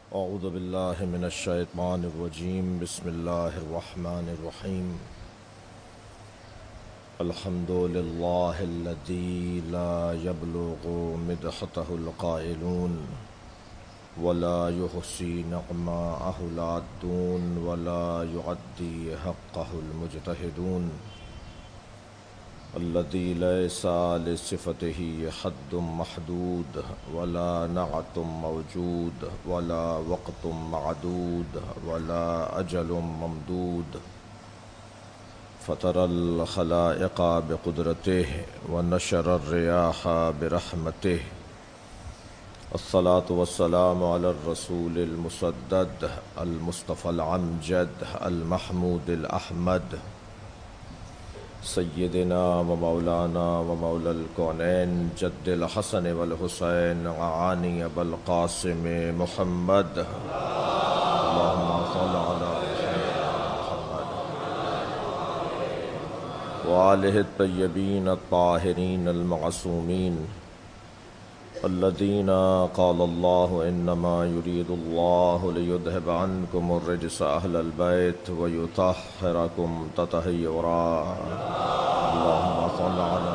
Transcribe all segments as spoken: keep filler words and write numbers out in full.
اعوذ باللہ من الشیطان الرجیم بسم اللہ الرحمن الرحیم الحمد للہ الذی لا یبلغ مدحتہ القائلون ولا یحصی نعماءہ العادون ولا یعدی حقہ المجتہدون الذی لیس لصفتہ حد محدود ولا نعت موجود ولا وقت معدود ولا اجل ممدود فطر الخلائق بقدرته ونشر الرياح برحمته الصلاة والسلام على الرسول المسدد المصطفى العمجد المحمود الأحمد سیدنا و مولانا و مولا الکونین جد الحسن والحسین عانی ابو القاسم محمد اللہم صل علی محمد وآلہ الطیبین الطاہرین المعصومین الذین قال اللہ انما یرید اللہ لیذہب عنکم الرجس اہل البیت ویطہرکم تطہیرا اللہم صل علی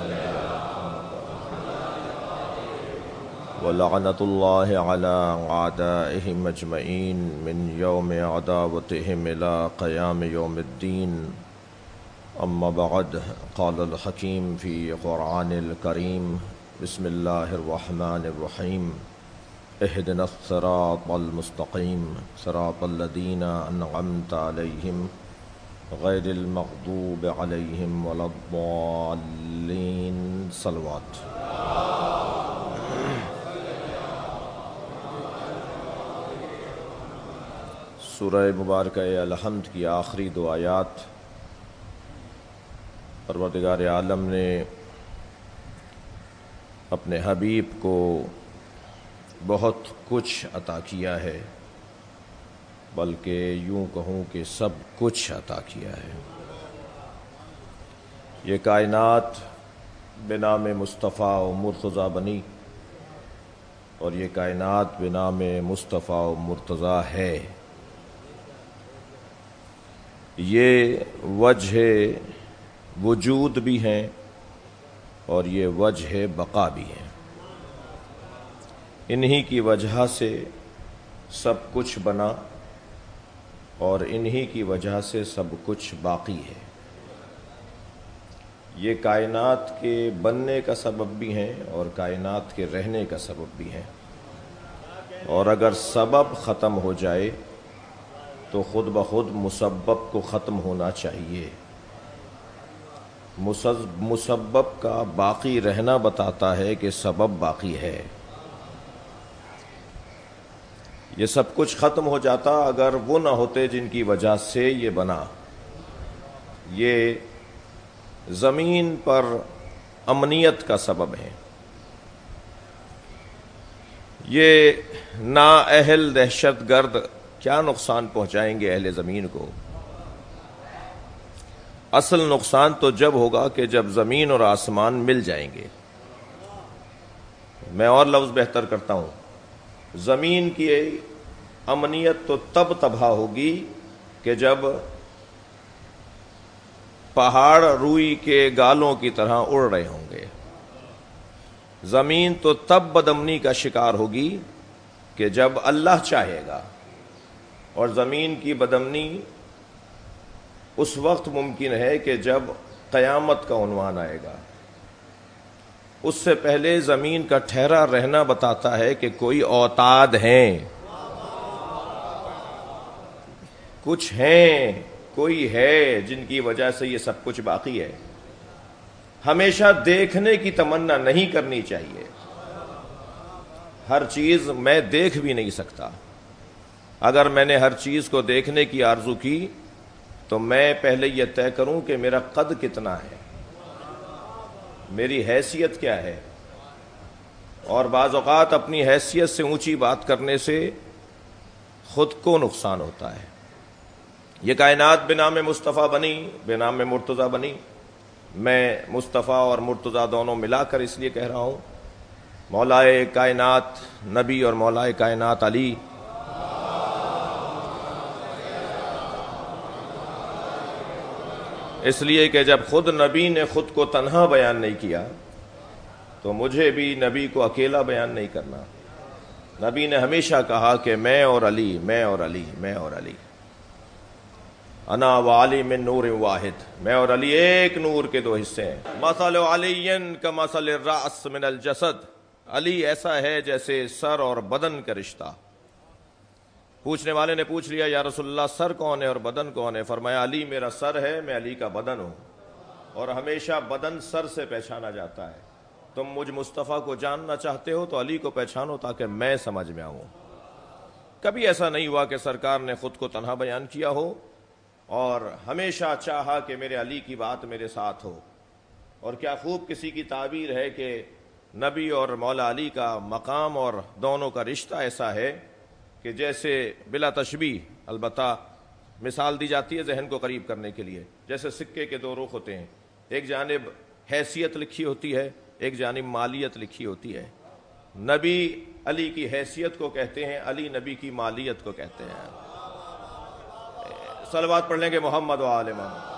ولعنت اللہ علی اعدائہم اجمعین من یوم عداوتہم الى قیام یوم الدین اما بعد قال الحکیم فی قرآن الکریم بسم اللہ الرحمن الرحیم اہدنا الصراط المستقیم صراط الذین انعمت علیہم غیر المغضوب علیہم ولا الضالین صلوات۔ سورہ مبارکہ الحمد کی آخری دو آیات پروردگار عالم نے اپنے حبیب کو بہت کچھ عطا کیا ہے، بلکہ یوں کہوں کہ سب کچھ عطا کیا ہے۔ یہ کائنات بنام مصطفیٰ و مرتضیٰ بنی اور یہ کائنات بنام مصطفیٰ و مرتضیٰ ہے۔ یہ وجہ وجود بھی ہیں اور یہ وجہ بقا بھی ہے۔ انہی کی وجہ سے سب کچھ بنا اور انہی کی وجہ سے سب کچھ باقی ہے۔ یہ کائنات کے بننے کا سبب بھی ہیں اور کائنات کے رہنے کا سبب بھی ہیں، اور اگر سبب ختم ہو جائے تو خود بخود مسبب کو ختم ہونا چاہیے۔ مسبب کا باقی رہنا بتاتا ہے کہ سبب باقی ہے۔ یہ سب کچھ ختم ہو جاتا اگر وہ نہ ہوتے جن کی وجہ سے یہ بنا۔ یہ زمین پر امنیت کا سبب ہے۔ یہ نااہل دہشت گرد کیا نقصان پہنچائیں گے اہل زمین کو؟ اصل نقصان تو جب ہوگا کہ جب زمین اور آسمان مل جائیں گے۔ میں اور لفظ بہتر کرتا ہوں، زمین کی امنیت تو تب تباہ ہوگی کہ جب پہاڑ روئی کے گالوں کی طرح اڑ رہے ہوں گے۔ زمین تو تب بدامنی کا شکار ہوگی کہ جب اللہ چاہے گا، اور زمین کی بدامنی اس وقت ممکن ہے کہ جب قیامت کا عنوان آئے گا۔ اس سے پہلے زمین کا ٹھہرا رہنا بتاتا ہے کہ کوئی اوتاد ہیں، کچھ ہیں، کوئی ہے جن کی وجہ سے یہ سب کچھ باقی ہے۔ ہمیشہ دیکھنے کی تمنا نہیں کرنی چاہیے۔ ہر چیز میں دیکھ بھی نہیں سکتا۔ اگر میں نے ہر چیز کو دیکھنے کی آرزو کی تو میں پہلے یہ طے کروں کہ میرا قد کتنا ہے، میری حیثیت کیا ہے، اور بعض اوقات اپنی حیثیت سے اونچی بات کرنے سے خود کو نقصان ہوتا ہے۔ یہ کائنات بنام مصطفیٰ بنی، بنام مرتضیٰ بنی۔ میں مصطفیٰ اور مرتضیٰ دونوں ملا کر اس لیے کہہ رہا ہوں، مولائے کائنات نبی اور مولائے کائنات علی اس لیے کہ جب خود نبی نے خود کو تنہا بیان نہیں کیا تو مجھے بھی نبی کو اکیلا بیان نہیں کرنا۔ نبی نے ہمیشہ کہا کہ میں اور علی، میں اور علی، میں اور علی، انا و علی من نور واحد، میں اور علی ایک نور کے دو حصے ہیں۔ مثل علی کمثل الرأس من الجسد، علی ایسا ہے جیسے سر اور بدن کا رشتہ۔ پوچھنے والے نے پوچھ لیا یا رسول اللہ سر کون ہے اور بدن کون ہے؟ فرمایا علی میرا سر ہے، میں علی کا بدن ہوں، اور ہمیشہ بدن سر سے پہچانا جاتا ہے۔ تم مجھ مصطفیٰ کو جاننا چاہتے ہو تو علی کو پہچانو تاکہ میں سمجھ میں آؤں۔ کبھی ایسا نہیں ہوا کہ سرکار نے خود کو تنہا بیان کیا ہو، اور ہمیشہ چاہا کہ میرے علی کی بات میرے ساتھ ہو۔ اور کیا خوب کسی کی تعبیر ہے کہ نبی اور مولا علی کا مقام اور دونوں کا رشتہ ایسا ہے کہ جیسے بلا تشبیہ، البتہ مثال دی جاتی ہے ذہن کو قریب کرنے کے لیے، جیسے سکے کے دو رخ ہوتے ہیں، ایک جانب حیثیت لکھی ہوتی ہے، ایک جانب مالیت لکھی ہوتی ہے۔ نبی علی کی حیثیت کو کہتے ہیں، علی نبی کی مالیت کو کہتے ہیں۔ صلوات پڑھ لیں گے محمد و آل محمد۔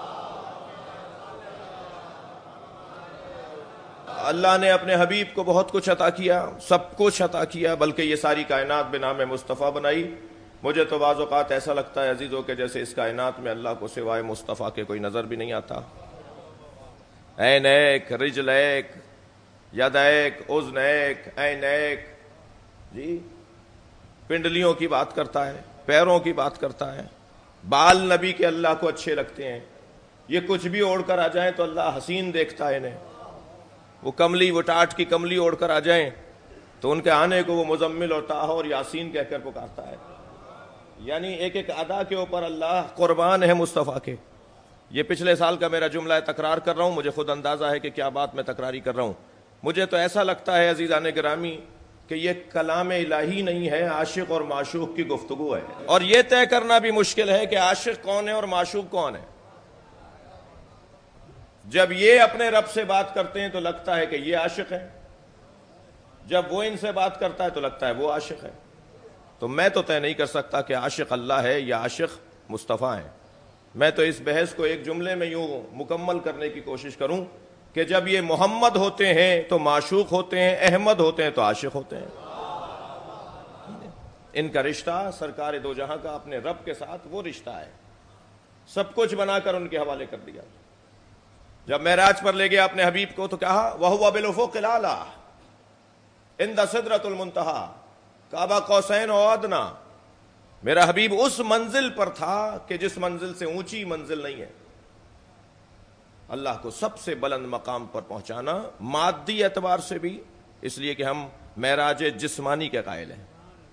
اللہ نے اپنے حبیب کو بہت کچھ عطا کیا، سب کچھ عطا کیا، بلکہ یہ ساری کائنات بنام مصطفیٰ بنائی۔ مجھے تو بعض اوقات ایسا لگتا ہے عزیزوں کہ جیسے اس کائنات میں اللہ کو سوائے مصطفیٰ کے کوئی نظر بھی نہیں آتا۔ عین ایک، رجل ایک، ید ایک، اذن ایک، عین ایک، جی پنڈلیوں کی بات کرتا ہے، پیروں کی بات کرتا ہے۔ بال نبی کے اللہ کو اچھے لگتے ہیں، یہ کچھ بھی اوڑھ کر آ جائیں تو اللہ حسین دیکھتا ہے انہیں۔ وہ کملی، وہ ٹاٹ کی کملی اوڑھ کر آ جائیں تو ان کے آنے کو وہ مزمل اور طٰہٰ اور یاسین کہہ کر پکارتا ہے۔ یعنی ایک ایک ادا کے اوپر اللہ قربان ہے مصطفیٰ کے۔ یہ پچھلے سال کا میرا جملہ ہے، تکرار کر رہا ہوں، مجھے خود اندازہ ہے کہ کیا بات میں تکراری کر رہا ہوں۔ مجھے تو ایسا لگتا ہے عزیزان گرامی کہ یہ کلام الہی نہیں ہے، عاشق اور معشوق کی گفتگو ہے، اور یہ طے کرنا بھی مشکل ہے کہ عاشق کون ہے اور معشوق کون ہے۔ جب یہ اپنے رب سے بات کرتے ہیں تو لگتا ہے کہ یہ عاشق ہے، جب وہ ان سے بات کرتا ہے تو لگتا ہے وہ عاشق ہے۔ تو میں تو طے نہیں کر سکتا کہ عاشق اللہ ہے یا عاشق مصطفیٰ ہے۔ میں تو اس بحث کو ایک جملے میں یوں مکمل کرنے کی کوشش کروں کہ جب یہ محمد ہوتے ہیں تو معشوق ہوتے ہیں، احمد ہوتے ہیں تو عاشق ہوتے ہیں۔ ان کا رشتہ سرکار دو جہاں کا اپنے رب کے ساتھ وہ رشتہ ہے، سب کچھ بنا کر ان کے حوالے کر دیا۔ جب معراج پر لے گیا اپنے حبیب کو تو کہا وَهُوَ بِالْأُفُقِ الْأَعْلَىٰ عِنْدَ سِدْرَةِ الْمُنتَهَىٰ قَابَ قَوْسَيْنِ أَوْ أَدْنَىٰ۔ میرا حبیب اس منزل پر تھا کہ جس منزل سے اونچی منزل نہیں ہے۔ اللہ کو سب سے بلند مقام پر پہنچانا مادی اعتبار سے بھی، اس لیے کہ ہم معراج جسمانی کے قائل ہیں۔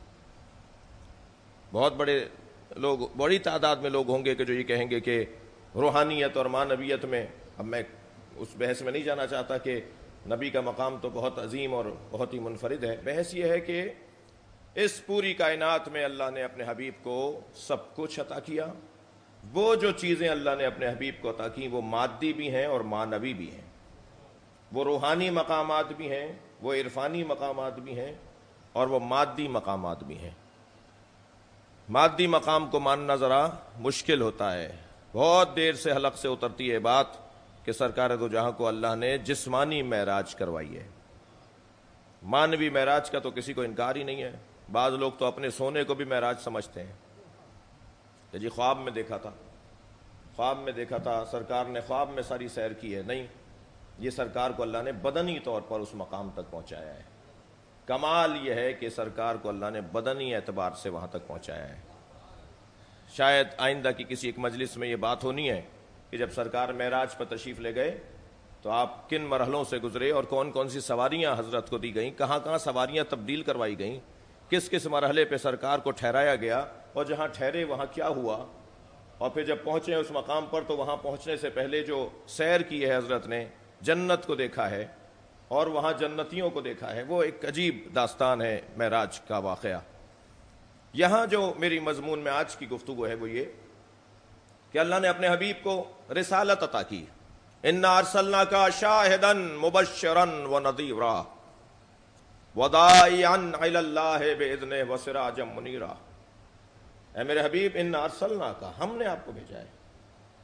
بہت بڑے لوگ، بڑی تعداد میں لوگ ہوں گے کہ جو یہ کہیں گے کہ روحانیت اور معنویت میں، اب میں اس بحث میں نہیں جانا چاہتا کہ نبی کا مقام تو بہت عظیم اور بہت ہی منفرد ہے۔ بحث یہ ہے کہ اس پوری کائنات میں اللہ نے اپنے حبیب کو سب کچھ عطا کیا۔ وہ جو چیزیں اللہ نے اپنے حبیب کو عطا کی وہ مادی بھی ہیں اور معنوی بھی ہیں، وہ روحانی مقامات بھی ہیں، وہ عرفانی مقامات بھی ہیں، اور وہ مادی مقامات بھی ہیں۔ مادی مقام کو ماننا ذرا مشکل ہوتا ہے، بہت دیر سے حلق سے اترتی ہے بات کہ سرکار دو جہاں کو اللہ نے جسمانی معراج کروائی ہے۔ مانوی معراج کا تو کسی کو انکار ہی نہیں ہے۔ بعض لوگ تو اپنے سونے کو بھی معراج سمجھتے ہیں کہ جی خواب میں دیکھا تھا، خواب میں دیکھا تھا، سرکار نے خواب میں ساری سیر کی ہے۔ نہیں، یہ سرکار کو اللہ نے بدنی طور پر اس مقام تک پہنچایا ہے۔ کمال یہ ہے کہ سرکار کو اللہ نے بدنی اعتبار سے وہاں تک پہنچایا ہے۔ شاید آئندہ کی کسی ایک مجلس میں یہ بات ہونی ہے کہ جب سرکار معراج پر تشریف لے گئے تو آپ کن مرحلوں سے گزرے اور کون کون سی سواریاں حضرت کو دی گئیں، کہاں کہاں سواریاں تبدیل کروائی گئیں، کس کس مرحلے پہ سرکار کو ٹھہرایا گیا، اور جہاں ٹھہرے وہاں کیا ہوا، اور پھر جب پہنچے اس مقام پر تو وہاں پہنچنے سے پہلے جو سیر کی ہے حضرت نے، جنت کو دیکھا ہے اور وہاں جنتیوں کو دیکھا ہے، وہ ایک عجیب داستان ہے معراج کا واقعہ۔ یہاں جو میری مضمون میں آج کی گفتگو ہے وہ یہ کہ اللہ نے اپنے حبیب کو رسالت عطا کی۔ اِنَّا أَرْسَلْنَاكَ شَاهِدًا مُبَشِّرًا وَنَذِيرًا وَدَاعِيًا إِلَى اللَّهِ بِإِذْنِهِ وَسِرَاجًا مُنِيرًا۔ اے میرے حبیب، اِنَّا أَرْسَلْنَاكَ، ہم نے آپ کو بھیجا ہے،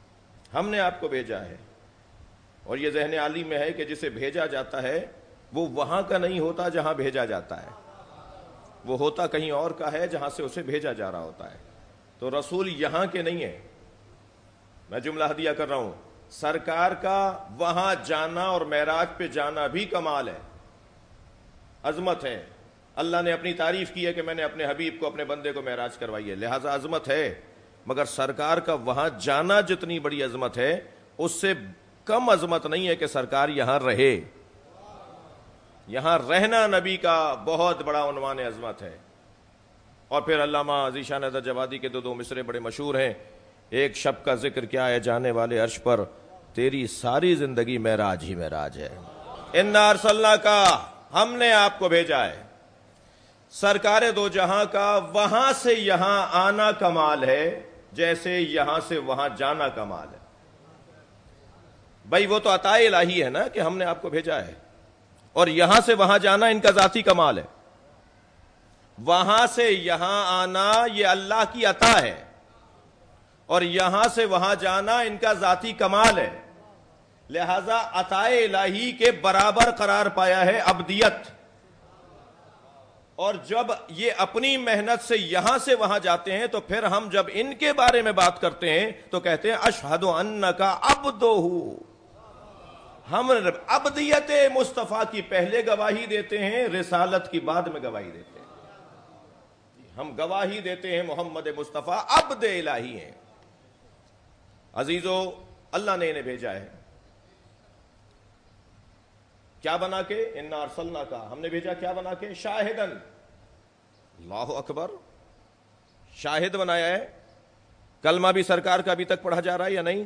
ہم نے آپ کو بھیجا ہے. اور یہ ذہن عالی میں ہے کہ جسے بھیجا جاتا ہے وہ وہاں کا نہیں ہوتا جہاں بھیجا جاتا ہے، وہ ہوتا کہیں اور کا ہے جہاں سے اسے بھیجا جا رہا ہوتا ہے. تو رسول یہاں کے نہیں ہیں. میں جملہ ہدیہ کر رہا ہوں، سرکار کا وہاں جانا اور معراج پہ جانا بھی کمال ہے، عظمت ہے. اللہ نے اپنی تعریف کی ہے کہ میں نے اپنے حبیب کو، اپنے بندے کو معراج کروائی ہے، لہذا عظمت ہے. مگر سرکار کا وہاں جانا جتنی بڑی عظمت ہے اس سے کم عظمت نہیں ہے کہ سرکار یہاں رہے. یہاں رہنا نبی کا بہت بڑا عنوان عظمت ہے. اور پھر علامہ ذیشان حضرت جوادی کے دو دو مصرے بڑے مشہور ہیں. ایک شب کا ذکر کیا ہے جانے والے عرش پر، تیری ساری زندگی معراج ہی معراج ہے. انا ارسلنا کا، ہم نے آپ کو بھیجا ہے. سرکار دو جہاں کا وہاں سے یہاں آنا کمال ہے جیسے یہاں سے وہاں جانا کمال ہے. بھائی وہ تو عطا الہی ہے نا کہ ہم نے آپ کو بھیجا ہے، اور یہاں سے وہاں جانا ان کا ذاتی کمال ہے. وہاں سے یہاں آنا یہ اللہ کی عطا ہے، اور یہاں سے وہاں جانا ان کا ذاتی کمال ہے. لہذا عطا الہی کے برابر قرار پایا ہے عبدیت. اور جب یہ اپنی محنت سے یہاں سے وہاں جاتے ہیں تو پھر ہم جب ان کے بارے میں بات کرتے ہیں تو کہتے ہیں اشہد انک عبدہ. ہم عبدیت مصطفیٰ کی پہلے گواہی دیتے ہیں، رسالت کی بعد میں گواہی دیتے ہیں. ہم گواہی دیتے ہیں محمد مصطفیٰ عبد الہی ہیں. عزیزو، اللہ نے انہیں بھیجا ہے کیا بنا کے؟ انا ارسلنا کا، ہم نے بھیجا کیا بنا کے؟ شاہدن. اللہ اکبر، شاہد بنایا ہے. کلمہ بھی سرکار کا ابھی تک پڑھا جا رہا ہے یا نہیں؟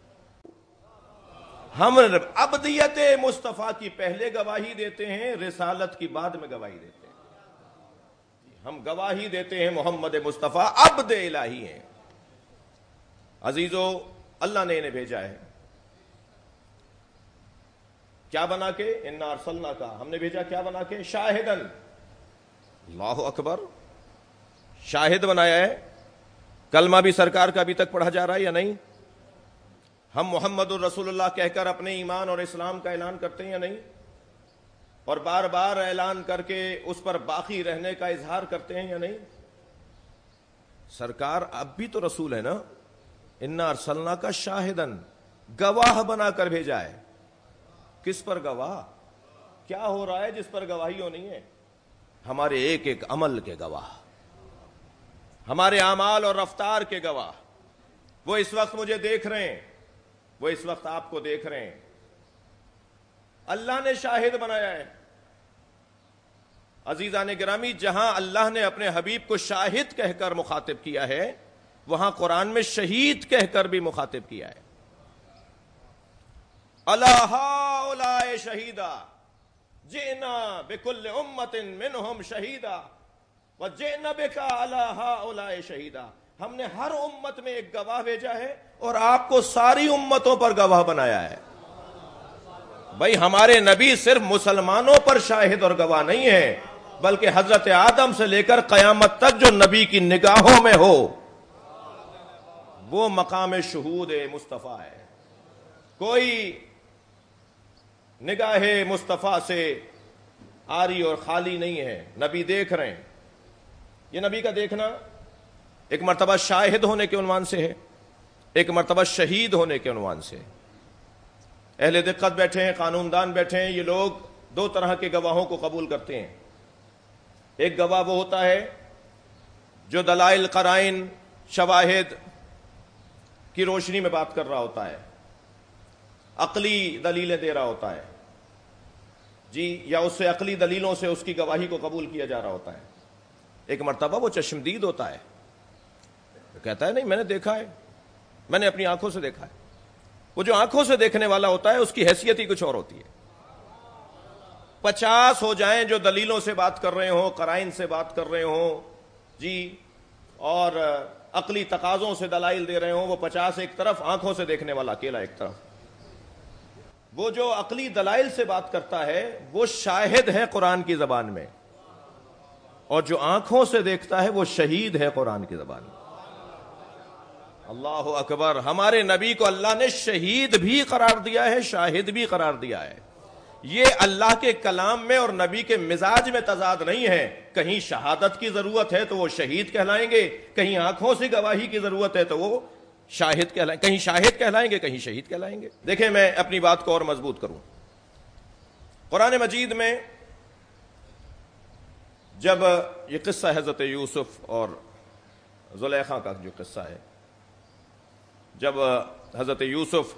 ہم عبدیت مصطفیٰ کی پہلے گواہی دیتے ہیں، رسالت کی بعد میں گواہی دیتے ہیں. ہم گواہی دیتے ہیں محمد مصطفیٰ عبد الہی ہیں. عزیزو، اللہ نے انہیں بھیجا ہے کیا بنا کے؟ انا ارسلنا کا، ہم نے بھیجا کیا بنا کے؟ شاہدن. اللہ اکبر، شاہد بنایا ہے. کلمہ بھی سرکار کا ابھی تک پڑھا جا رہا ہے یا نہیں؟ ہم محمد الرسول اللہ کہہ کر اپنے ایمان اور اسلام کا اعلان کرتے ہیں یا نہیں؟ اور بار بار اعلان کر کے اس پر باقی رہنے کا اظہار کرتے ہیں یا نہیں؟ سرکار اب بھی تو رسول ہے نا. انا ارسلنا کا شاہدن، گواہ بنا کر بھیجا ہے. کس پر گواہ؟ کیا ہو رہا ہے جس پر گواہی ہونی ہے؟ ہمارے ایک ایک عمل کے گواہ، ہمارے اعمال اور رفتار کے گواہ. وہ اس وقت مجھے دیکھ رہے ہیں، وہ اس وقت آپ کو دیکھ رہے ہیں. اللہ نے شاہد بنایا ہے. عزیزان گرامی، جہاں اللہ نے اپنے حبیب کو شاہد کہہ کر مخاطب کیا ہے وہاں قرآن میں شہید کہہ کر بھی مخاطب کیا ہے. الا ہؤلاء شہیدا جئنا بكل امۃ منهم شہیدا وجئنا بک علی ہؤلاء شہیدا. ہم نے ہر امت میں ایک گواہ بھیجا ہے اور آپ کو ساری امتوں پر گواہ بنایا ہے. بھائی ہمارے نبی صرف مسلمانوں پر شاہد اور گواہ نہیں ہے، بلکہ حضرت آدم سے لے کر قیامت تک جو نبی کی نگاہوں میں ہو وہ مقام شہود مصطفیٰ ہے. کوئی نگاہ مصطفیٰ سے آری اور خالی نہیں ہے. نبی دیکھ رہے ہیں. یہ نبی کا دیکھنا ایک مرتبہ شاہد ہونے کے عنوان سے ہے، ایک مرتبہ شہید ہونے کے عنوان سے. اہل دقت بیٹھے ہیں، قانون دان بیٹھے ہیں، یہ لوگ دو طرح کے گواہوں کو قبول کرتے ہیں. ایک گواہ وہ ہوتا ہے جو دلائل، قرائن، شواہد کی روشنی میں بات کر رہا ہوتا ہے، عقلی دلیلیں دے رہا ہوتا ہے جی، یا اس سے عقلی دلیلوں سے اس کی گواہی کو قبول کیا جا رہا ہوتا ہے. ایک مرتبہ وہ چشمدید ہوتا ہے، کہتا ہے نہیں میں نے دیکھا ہے، میں نے اپنی آنکھوں سے دیکھا ہے. وہ جو آنکھوں سے دیکھنے والا ہوتا ہے اس کی حیثیت ہی کچھ اور ہوتی ہے. پچاس ہو جائیں جو دلیلوں سے بات کر رہے ہوں، قرائن سے بات کر رہے ہوں جی، اور عقلی تقاضوں سے دلائل دے رہے ہوں، وہ پچاس ایک طرف، آنکھوں سے دیکھنے والا اکیلا ایک طرف. وہ جو عقلی دلائل سے بات کرتا ہے وہ شاہد ہے قرآن کی زبان میں، اور جو آنکھوں سے دیکھتا ہے وہ شہید ہے قرآن کی زبان میں. اللہ اکبر. ہمارے نبی کو اللہ نے شہید بھی قرار دیا ہے, شاہد بھی قرار دیا ہے. یہ اللہ کے کلام میں اور نبی کے مزاج میں تضاد نہیں ہے. کہیں شہادت کی ضرورت ہے تو وہ شہید کہلائیں گے, کہیں آنکھوں سے گواہی کی ضرورت ہے تو وہ شاہد کہلائیں, کہیں شاہد کہلائیں گے, کہیں شہید کہلائیں گے. دیکھیں میں اپنی بات کو اور مضبوط کروں. قرآن مجید میں جب یہ قصہ حضرت یوسف اور زلیخا کا جو قصہ ہے, جب حضرت یوسف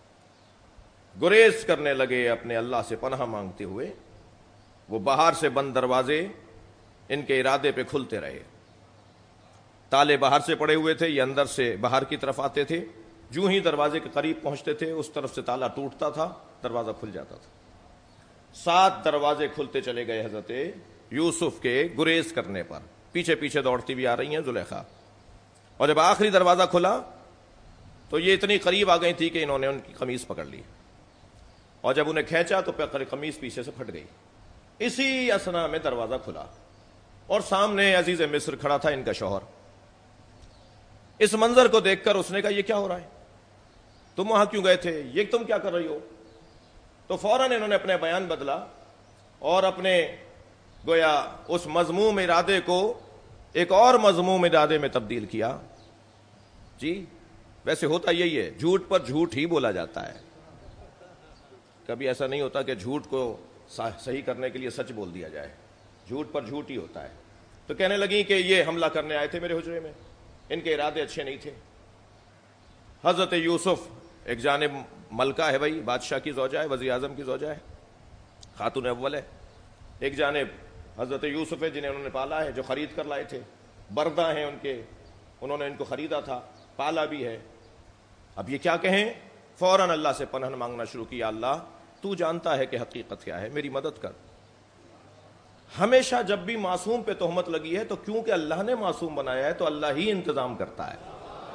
گریز کرنے لگے اپنے اللہ سے پناہ مانگتے ہوئے, وہ باہر سے بند دروازے ان کے ارادے پہ کھلتے رہے. تالے باہر سے پڑے ہوئے تھے, یہ اندر سے باہر کی طرف آتے تھے. جو ہی دروازے کے قریب پہنچتے تھے اس طرف سے تالا ٹوٹتا تھا, دروازہ کھل جاتا تھا. سات دروازے کھلتے چلے گئے حضرت یوسف کے گریز کرنے پر. پیچھے پیچھے دوڑتی بھی آ رہی ہیں زلیخا. اور جب آخری دروازہ کھلا تو یہ اتنی قریب آ گئی تھی کہ انہوں نے ان کی قمیص پکڑ لی, اور جب انہیں کھینچا تو قمیص پیچھے سے پھٹ گئی. اسی اسنا میں دروازہ کھلا اور سامنے عزیز مصر کھڑا تھا, ان کا شوہر. اس منظر کو دیکھ کر اس نے کہا یہ کیا ہو رہا ہے, تم وہاں کیوں گئے تھے, یہ تم کیا کر رہی ہو؟ تو فوراً انہوں نے اپنا بیان بدلا اور اپنے گویا اس مذموم ارادے کو ایک اور مذموم ارادے میں تبدیل کیا. جی ویسے ہوتا یہی ہے, جھوٹ پر جھوٹ ہی بولا جاتا ہے. کبھی ایسا نہیں ہوتا کہ جھوٹ کو صحیح کرنے کے لیے سچ بول دیا جائے, جھوٹ پر جھوٹ ہی ہوتا ہے. تو کہنے لگی کہ یہ حملہ کرنے آئے تھے میرے حجرے میں, ان کے ارادے اچھے نہیں تھے. حضرت یوسف ایک جانب ملکہ ہے, بھائی بادشاہ کی زوجہ ہے, وزیر اعظم کی زوجہ ہے, خاتون اول ہے. ایک جانب حضرت یوسف ہے جنہیں انہوں نے پالا ہے, جو خرید کر لائے تھے. بردہ ہیں ان کے, انہوں نے ان کو خریدا تھا, پالا بھی ہے. اب یہ کیا کہیں, فوراً اللہ سے پناہ مانگنا شروع کیا, اللہ تو جانتا ہے کہ حقیقت کیا ہے, میری مدد کر. ہمیشہ جب بھی معصوم پہ تہمت لگی ہے تو کیونکہ اللہ نے معصوم بنایا ہے تو اللہ ہی انتظام کرتا ہے.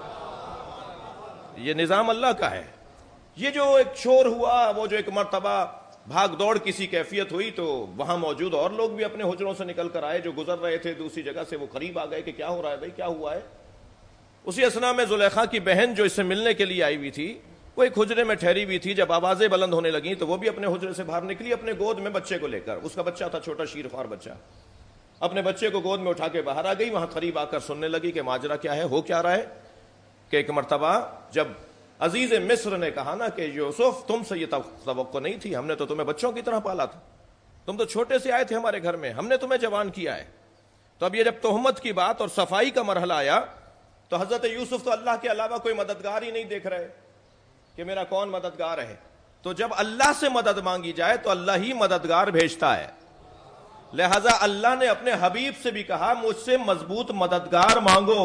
یہ نظام اللہ کا ہے. یہ جو ایک شور ہوا, وہ جو ایک مرتبہ بھاگ دوڑ کسی کیفیت ہوئی, تو وہاں موجود اور لوگ بھی اپنے حجروں سے نکل کر آئے جو گزر رہے تھے دوسری جگہ سے. وہ قریب آ گئے کہ کیا ہو رہا ہے بھائی, کیا ہوا ہے. اسی اثنا میں زلیخا کی بہن جو اس سے ملنے کے لیے آئی ہوئی تھی, وہ ایک حجرے میں ٹھہری ہوئی تھی. جب آوازیں بلند ہونے لگیں تو وہ بھی اپنے حجرے سے باہر نکلی, اپنے گود میں بچے کو لے کر. اس کا بچہ تھا چھوٹا شیر خوار بچہ. اپنے بچے کو گود میں اٹھا کے باہر آ گئی. وہاں قریب آ کر سننے لگی کہ ماجرا کیا ہے, ہو کیا رہا ہے. کہ ایک مرتبہ جب عزیز مصر نے کہا نا کہ یوسف تم سے یہ توقع نہیں تھی, ہم نے تو تمہیں بچوں کی طرح پالا تھا, تم تو چھوٹے سے آئے تھے ہمارے گھر میں, ہم نے تمہیں جوان کیا ہے. تو اب یہ جب تہمت کی بات اور صفائی کا مرحلہ آیا تو حضرت یوسف تو اللہ کے علاوہ کوئی مددگار ہی نہیں دیکھ رہے کہ میرا کون مددگار ہے. تو جب اللہ سے مدد مانگی جائے تو اللہ ہی مددگار بھیجتا ہے. لہذا اللہ نے اپنے حبیب سے بھی کہا مجھ سے مضبوط مددگار مانگو.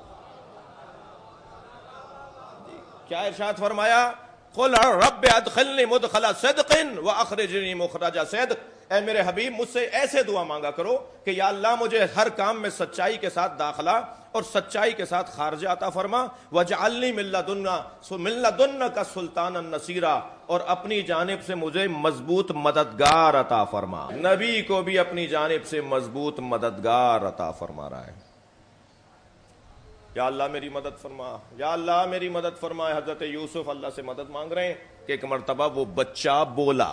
کیا ارشاد فرمایا, قل رب ادخلنی مدخل صدق واخرجنی مخرج صدق. اے میرے حبیب مجھ سے ایسے دعا مانگا کرو کہ یا اللہ مجھے ہر کام میں سچائی کے ساتھ داخلہ اور سچائی کے ساتھ خارجہ عطا فرما. وجعلنی من لدنک من لدنک سلطانا نصیرا, اور اپنی جانب سے مجھے مضبوط مددگار عطا فرما. نبی کو بھی اپنی جانب سے مضبوط مددگار عطا فرما رہا ہے. یا اللہ میری مدد فرما, یا اللہ میری مدد فرما. حضرت یوسف اللہ سے مدد مانگ رہے ہیں کہ ایک مرتبہ وہ بچہ بولا.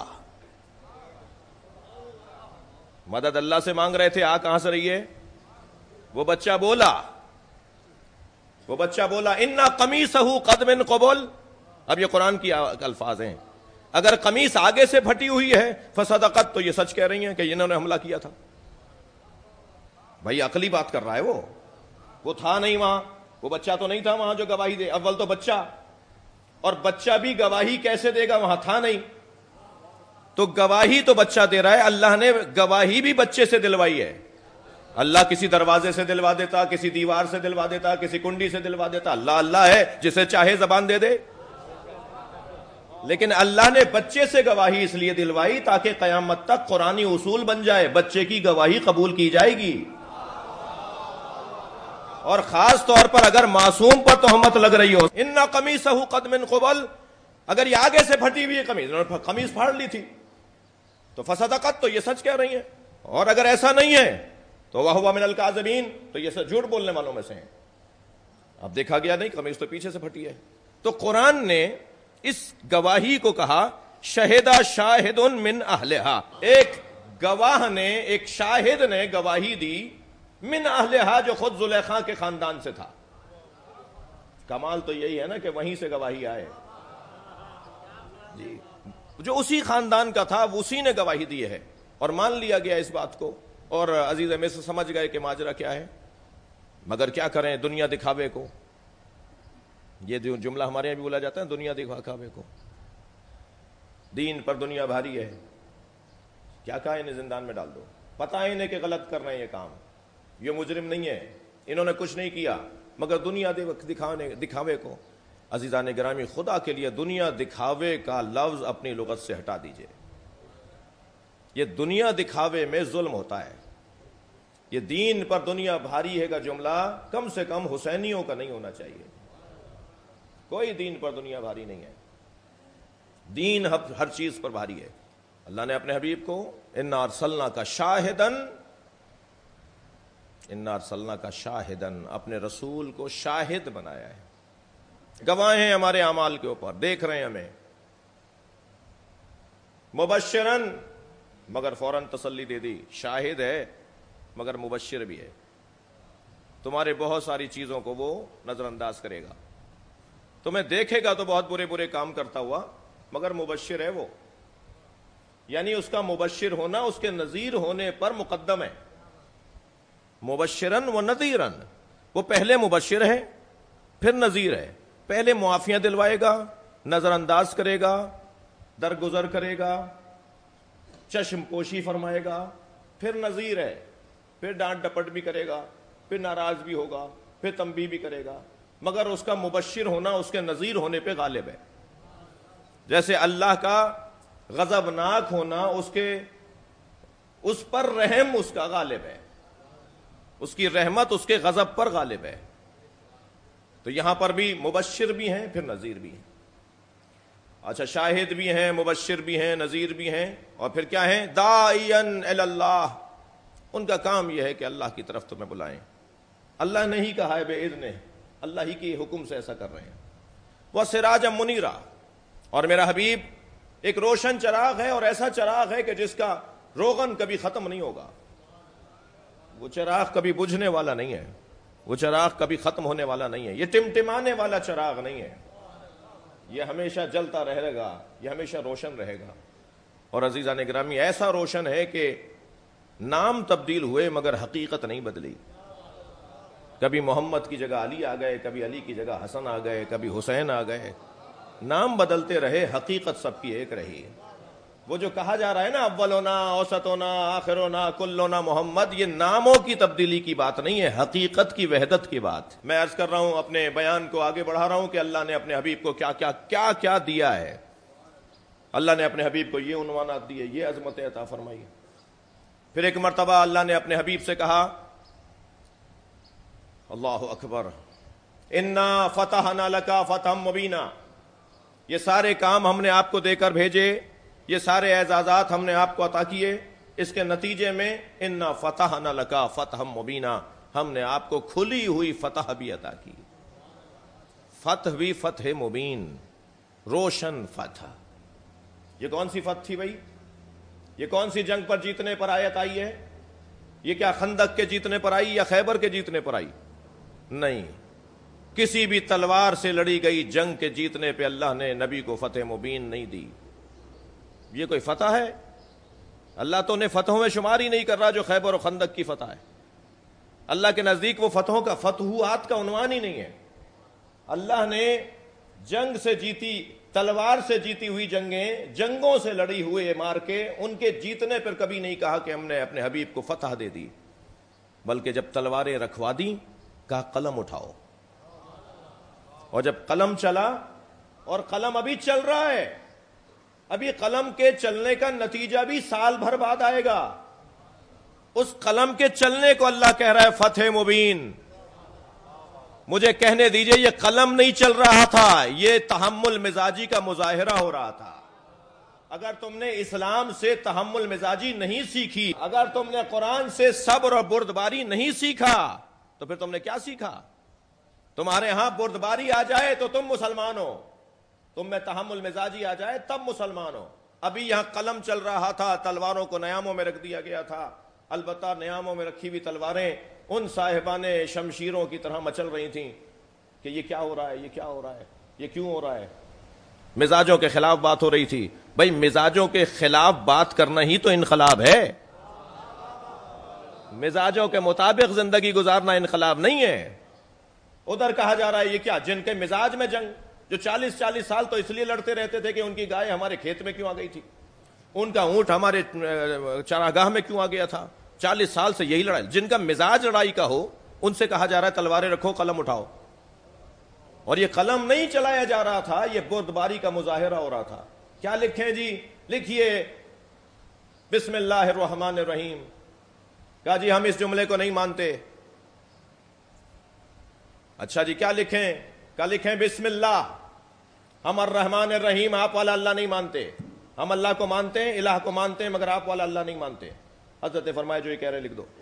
مدد اللہ سے مانگ رہے تھے, آ کہاں سے رہی ہے, وہ بچہ بولا. وہ بچہ بولا انا قمیصہ قد من قبل. اب یہ قرآن کی الفاظ ہیں. اگر قمیص آگے سے پھٹی ہوئی ہے فصدقت, تو یہ سچ کہہ رہی ہیں کہ انہوں نے حملہ کیا تھا. بھائی عقلی بات کر رہا ہے. وہ وہ تھا نہیں وہاں, وہ بچہ تو نہیں تھا وہاں جو گواہی دے. اول تو بچہ, اور بچہ بھی گواہی کیسے دے گا, وہاں تھا نہیں. تو گواہی تو بچہ دے رہا ہے, اللہ نے گواہی بھی بچے سے دلوائی ہے. اللہ کسی دروازے سے دلوا دیتا, کسی دیوار سے دلوا دیتا, کسی کنڈی سے دلوا دیتا. اللہ اللہ ہے, جسے چاہے زبان دے دے. لیکن اللہ نے بچے سے گواہی اس لیے دلوائی تاکہ قیامت تک قرآنی اصول بن جائے, بچے کی گواہی قبول کی جائے گی. اور خاص طور پر اگر معصوم پر تہمت لگ رہی ہو, انا قمیصہ قد من قبل, اگر یہ آگے سے پھٹی ہوئی قمیص, انہوں نے قمیص پھاڑ لی تھی, تو فصدقت, تو یہ سچ کہہ رہی ہیں. اور اگر ایسا نہیں ہے تو وَهُوَ مِنَ الْكَاذِبِينَ, تو یہ سچ جھوٹ بولنے والوں میں سے ہیں. اب دیکھا گیا نہیں قمیص تو پیچھے سے پھٹی ہے. تو قرآن نے اس گواہی کو کہا شہدہ شاہد من اہلہا, ایک گواہ نے, ایک شاہد نے گواہی دی من اہلہا, جو خود زلیخا کے خاندان سے تھا. کمال تو یہی ہے نا کہ وہیں سے گواہی آئے جی, جو اسی خاندان کا تھا اسی نے گواہی دی ہے اور مان لیا گیا اس بات کو. اور عزیز مصر سمجھ گئے کہ ماجرا کیا ہے, مگر کیا کریں دنیا دکھاوے کو. یہ جملہ ہمارے یہاں بھی بولا جاتا ہے, دنیا دکھاوے کو. دین پر دنیا بھاری ہے, کیا کہا انہیں زندان میں ڈال دو, پتہ ہے انہیں کہ غلط کر رہے ہیں یہ کام, یہ مجرم نہیں ہے, انہوں نے کچھ نہیں کیا مگر دنیا دکھانے دکھاوے کو. عزیزان گرامی, خدا کے لیے دنیا دکھاوے کا لفظ اپنی لغت سے ہٹا دیجئے. یہ دنیا دکھاوے میں ظلم ہوتا ہے. یہ دین پر دنیا بھاری ہے کا جملہ کم سے کم حسینیوں کا نہیں ہونا چاہیے. کوئی دین پر دنیا بھاری نہیں ہے, دین ہر چیز پر بھاری ہے. اللہ نے اپنے حبیب کو انا ارسلناک شاہدن, انا ارسلناک شاہدن, اپنے رسول کو شاہد بنایا ہے, گواہ ہیں ہمارے اعمال کے اوپر, دیکھ رہے ہیں ہمیں. مبشرن, مگر فوراً تسلی دے دی, شاہد ہے مگر مبشر بھی ہے. تمہارے بہت ساری چیزوں کو وہ نظر انداز کرے گا, تمہیں دیکھے گا تو بہت برے برے کام کرتا ہوا, مگر مبشر ہے وہ. یعنی اس کا مبشر ہونا اس کے نذیر ہونے پر مقدم ہے. مبشرن و نذیرن, وہ پہلے مبشر ہے پھر نذیر ہے. پہلے معافیاں دلوائے گا, نظر انداز کرے گا, درگزر کرے گا, چشم پوشی فرمائے گا, پھر نذیر ہے, پھر ڈانٹ ڈپٹ بھی کرے گا, پھر ناراض بھی ہوگا, پھر تنبیہ بھی کرے گا, مگر اس کا مبشر ہونا اس کے نذیر ہونے پہ غالب ہے. جیسے اللہ کا غضبناک ہونا اس کے اس پر رحم اس کا غالب ہے, اس کی رحمت اس کے غضب پر غالب ہے. تو یہاں پر بھی مبشر بھی ہیں پھر نذیر بھی ہیں. اچھا, شاہد بھی ہیں, مبشر بھی ہیں, نذیر بھی ہیں, اور پھر کیا ہیں, داعین الی اللہ, ان کا کام یہ ہے کہ اللہ کی طرف تمہیں بلائیں. اللہ نے ہی کہا ہے باذن, اللہ ہی کے حکم سے ایسا کر رہے ہیں. وہ سراجا منیرا, اور میرا حبیب ایک روشن چراغ ہے, اور ایسا چراغ ہے کہ جس کا روغن کبھی ختم نہیں ہوگا. وہ چراغ کبھی بجھنے والا نہیں ہے, وہ چراغ کبھی ختم ہونے والا نہیں ہے, یہ ٹمٹمانے والا چراغ نہیں ہے, یہ ہمیشہ جلتا رہے گا, یہ ہمیشہ روشن رہے گا. اور عزیزان گرامی, ایسا روشن ہے کہ نام تبدیل ہوئے مگر حقیقت نہیں بدلی. کبھی محمد کی جگہ علی آ گئے, کبھی علی کی جگہ حسن آ گئے, کبھی حسین آ گئے, نام بدلتے رہے, حقیقت سب کی ایک رہی. وہ جو کہا جا رہا ہے نا اولونا اوسطونا آخرونا کلونا محمد, یہ ناموں کی تبدیلی کی بات نہیں ہے, حقیقت کی وحدت کی بات. میں عرض کر رہا ہوں, اپنے بیان کو آگے بڑھا رہا ہوں کہ اللہ نے اپنے حبیب کو کیا کیا کیا کیا دیا ہے. اللہ نے اپنے حبیب کو یہ عنوانات دیے, یہ عظمتیں عطا فرمائی. پھر ایک مرتبہ اللہ نے اپنے حبیب سے کہا, اللہ اکبر, انا فتحنا لک فتحا مبینا, یہ سارے کام ہم نے آپ کو دے کر بھیجے, یہ سارے اعزازات ہم نے آپ کو عطا کیے, اس کے نتیجے میں انا فتحنا لک فتحا مبینا, ہم نے آپ کو کھلی ہوئی فتح بھی عطا کی. فتح بھی فتح مبین, روشن فتح. یہ کون سی فتح تھی بھائی؟ یہ کون سی جنگ پر جیتنے پر آیت آئی ہے؟ یہ کیا خندق کے جیتنے پر آئی یا خیبر کے جیتنے پر آئی؟ نہیں, کسی بھی تلوار سے لڑی گئی جنگ کے جیتنے پہ اللہ نے نبی کو فتح مبین نہیں دی. یہ کوئی فتح ہے؟ اللہ تو انہیں فتحوں میں شمار ہی نہیں کر رہا جو خیبر و خندق کی فتح ہے. اللہ کے نزدیک وہ فتحوں کا فتوحات کا عنوان ہی نہیں ہے. اللہ نے جنگ سے جیتی, تلوار سے جیتی ہوئی جنگیں, جنگوں سے لڑی ہوئے مار کے, ان کے جیتنے پر کبھی نہیں کہا کہ ہم نے اپنے حبیب کو فتح دے دی, بلکہ جب تلواریں رکھوا دی کہا قلم اٹھاؤ. اور جب قلم چلا, اور قلم ابھی چل رہا ہے, ابھی قلم کے چلنے کا نتیجہ بھی سال بھر بعد آئے گا, اس قلم کے چلنے کو اللہ کہہ رہا ہے فتح مبین. مجھے کہنے دیجئے, یہ قلم نہیں چل رہا تھا, یہ تحمل مزاجی کا مظاہرہ ہو رہا تھا. اگر تم نے اسلام سے تحمل مزاجی نہیں سیکھی, اگر تم نے قرآن سے صبر اور بردباری نہیں سیکھا, تو پھر تم نے کیا سیکھا؟ تمہارے ہاں بردباری آ جائے تو تم مسلمان ہو، تم میں تحمل مزاجی آ جائے تب مسلمان ہو۔ ابھی یہاں قلم چل رہا تھا، تلواروں کو نیاموں میں رکھ دیا گیا تھا، البتہ نیاموں میں رکھی ہوئی تلواریں ان صاحبان شمشیروں کی طرح مچل رہی تھیں کہ یہ کیا ہو رہا ہے، یہ کیا ہو رہا ہے، یہ کیوں ہو رہا ہے۔ مزاجوں کے خلاف بات ہو رہی تھی۔ بھائی مزاجوں کے خلاف بات کرنا ہی تو انقلاب ہے، مزاجوں کے مطابق زندگی گزارنا انقلاب نہیں ہے۔ ادھر کہا جا رہا ہے یہ کیا، جن کے مزاج میں جنگ، جو چالیس چالیس سال تو اس لیے لڑتے رہتے تھے کہ ان کی گائے ہمارے کھیت میں کیوں آ گئی تھی، ان کا اونٹ ہمارے چراگاہ میں کیوں آ گیا تھا، چالیس سال سے یہی لڑائی۔ جن کا مزاج لڑائی کا ہو ان سے کہا جا رہا ہے تلواریں رکھو، قلم اٹھاؤ۔ اور یہ قلم نہیں چلایا جا رہا تھا، یہ بردباری کا مظاہرہ ہو رہا تھا۔ کیا لکھیں جی، لکھیے بسم اللہ الرحمن الرحیم۔ کہا جی ہم اس جملے کو نہیں مانتے۔ اچھا جی کیا لکھیں؟ کیا لکھیں بسم اللہ، ہم الرحمن الرحیم، آپ والا اللہ نہیں مانتے۔ ہم اللہ کو مانتے ہیں، الہ کو مانتے ہیں، مگر آپ والا اللہ نہیں مانتے۔ حضرت نے فرمایا جو یہ کہہ رہے لکھ دو۔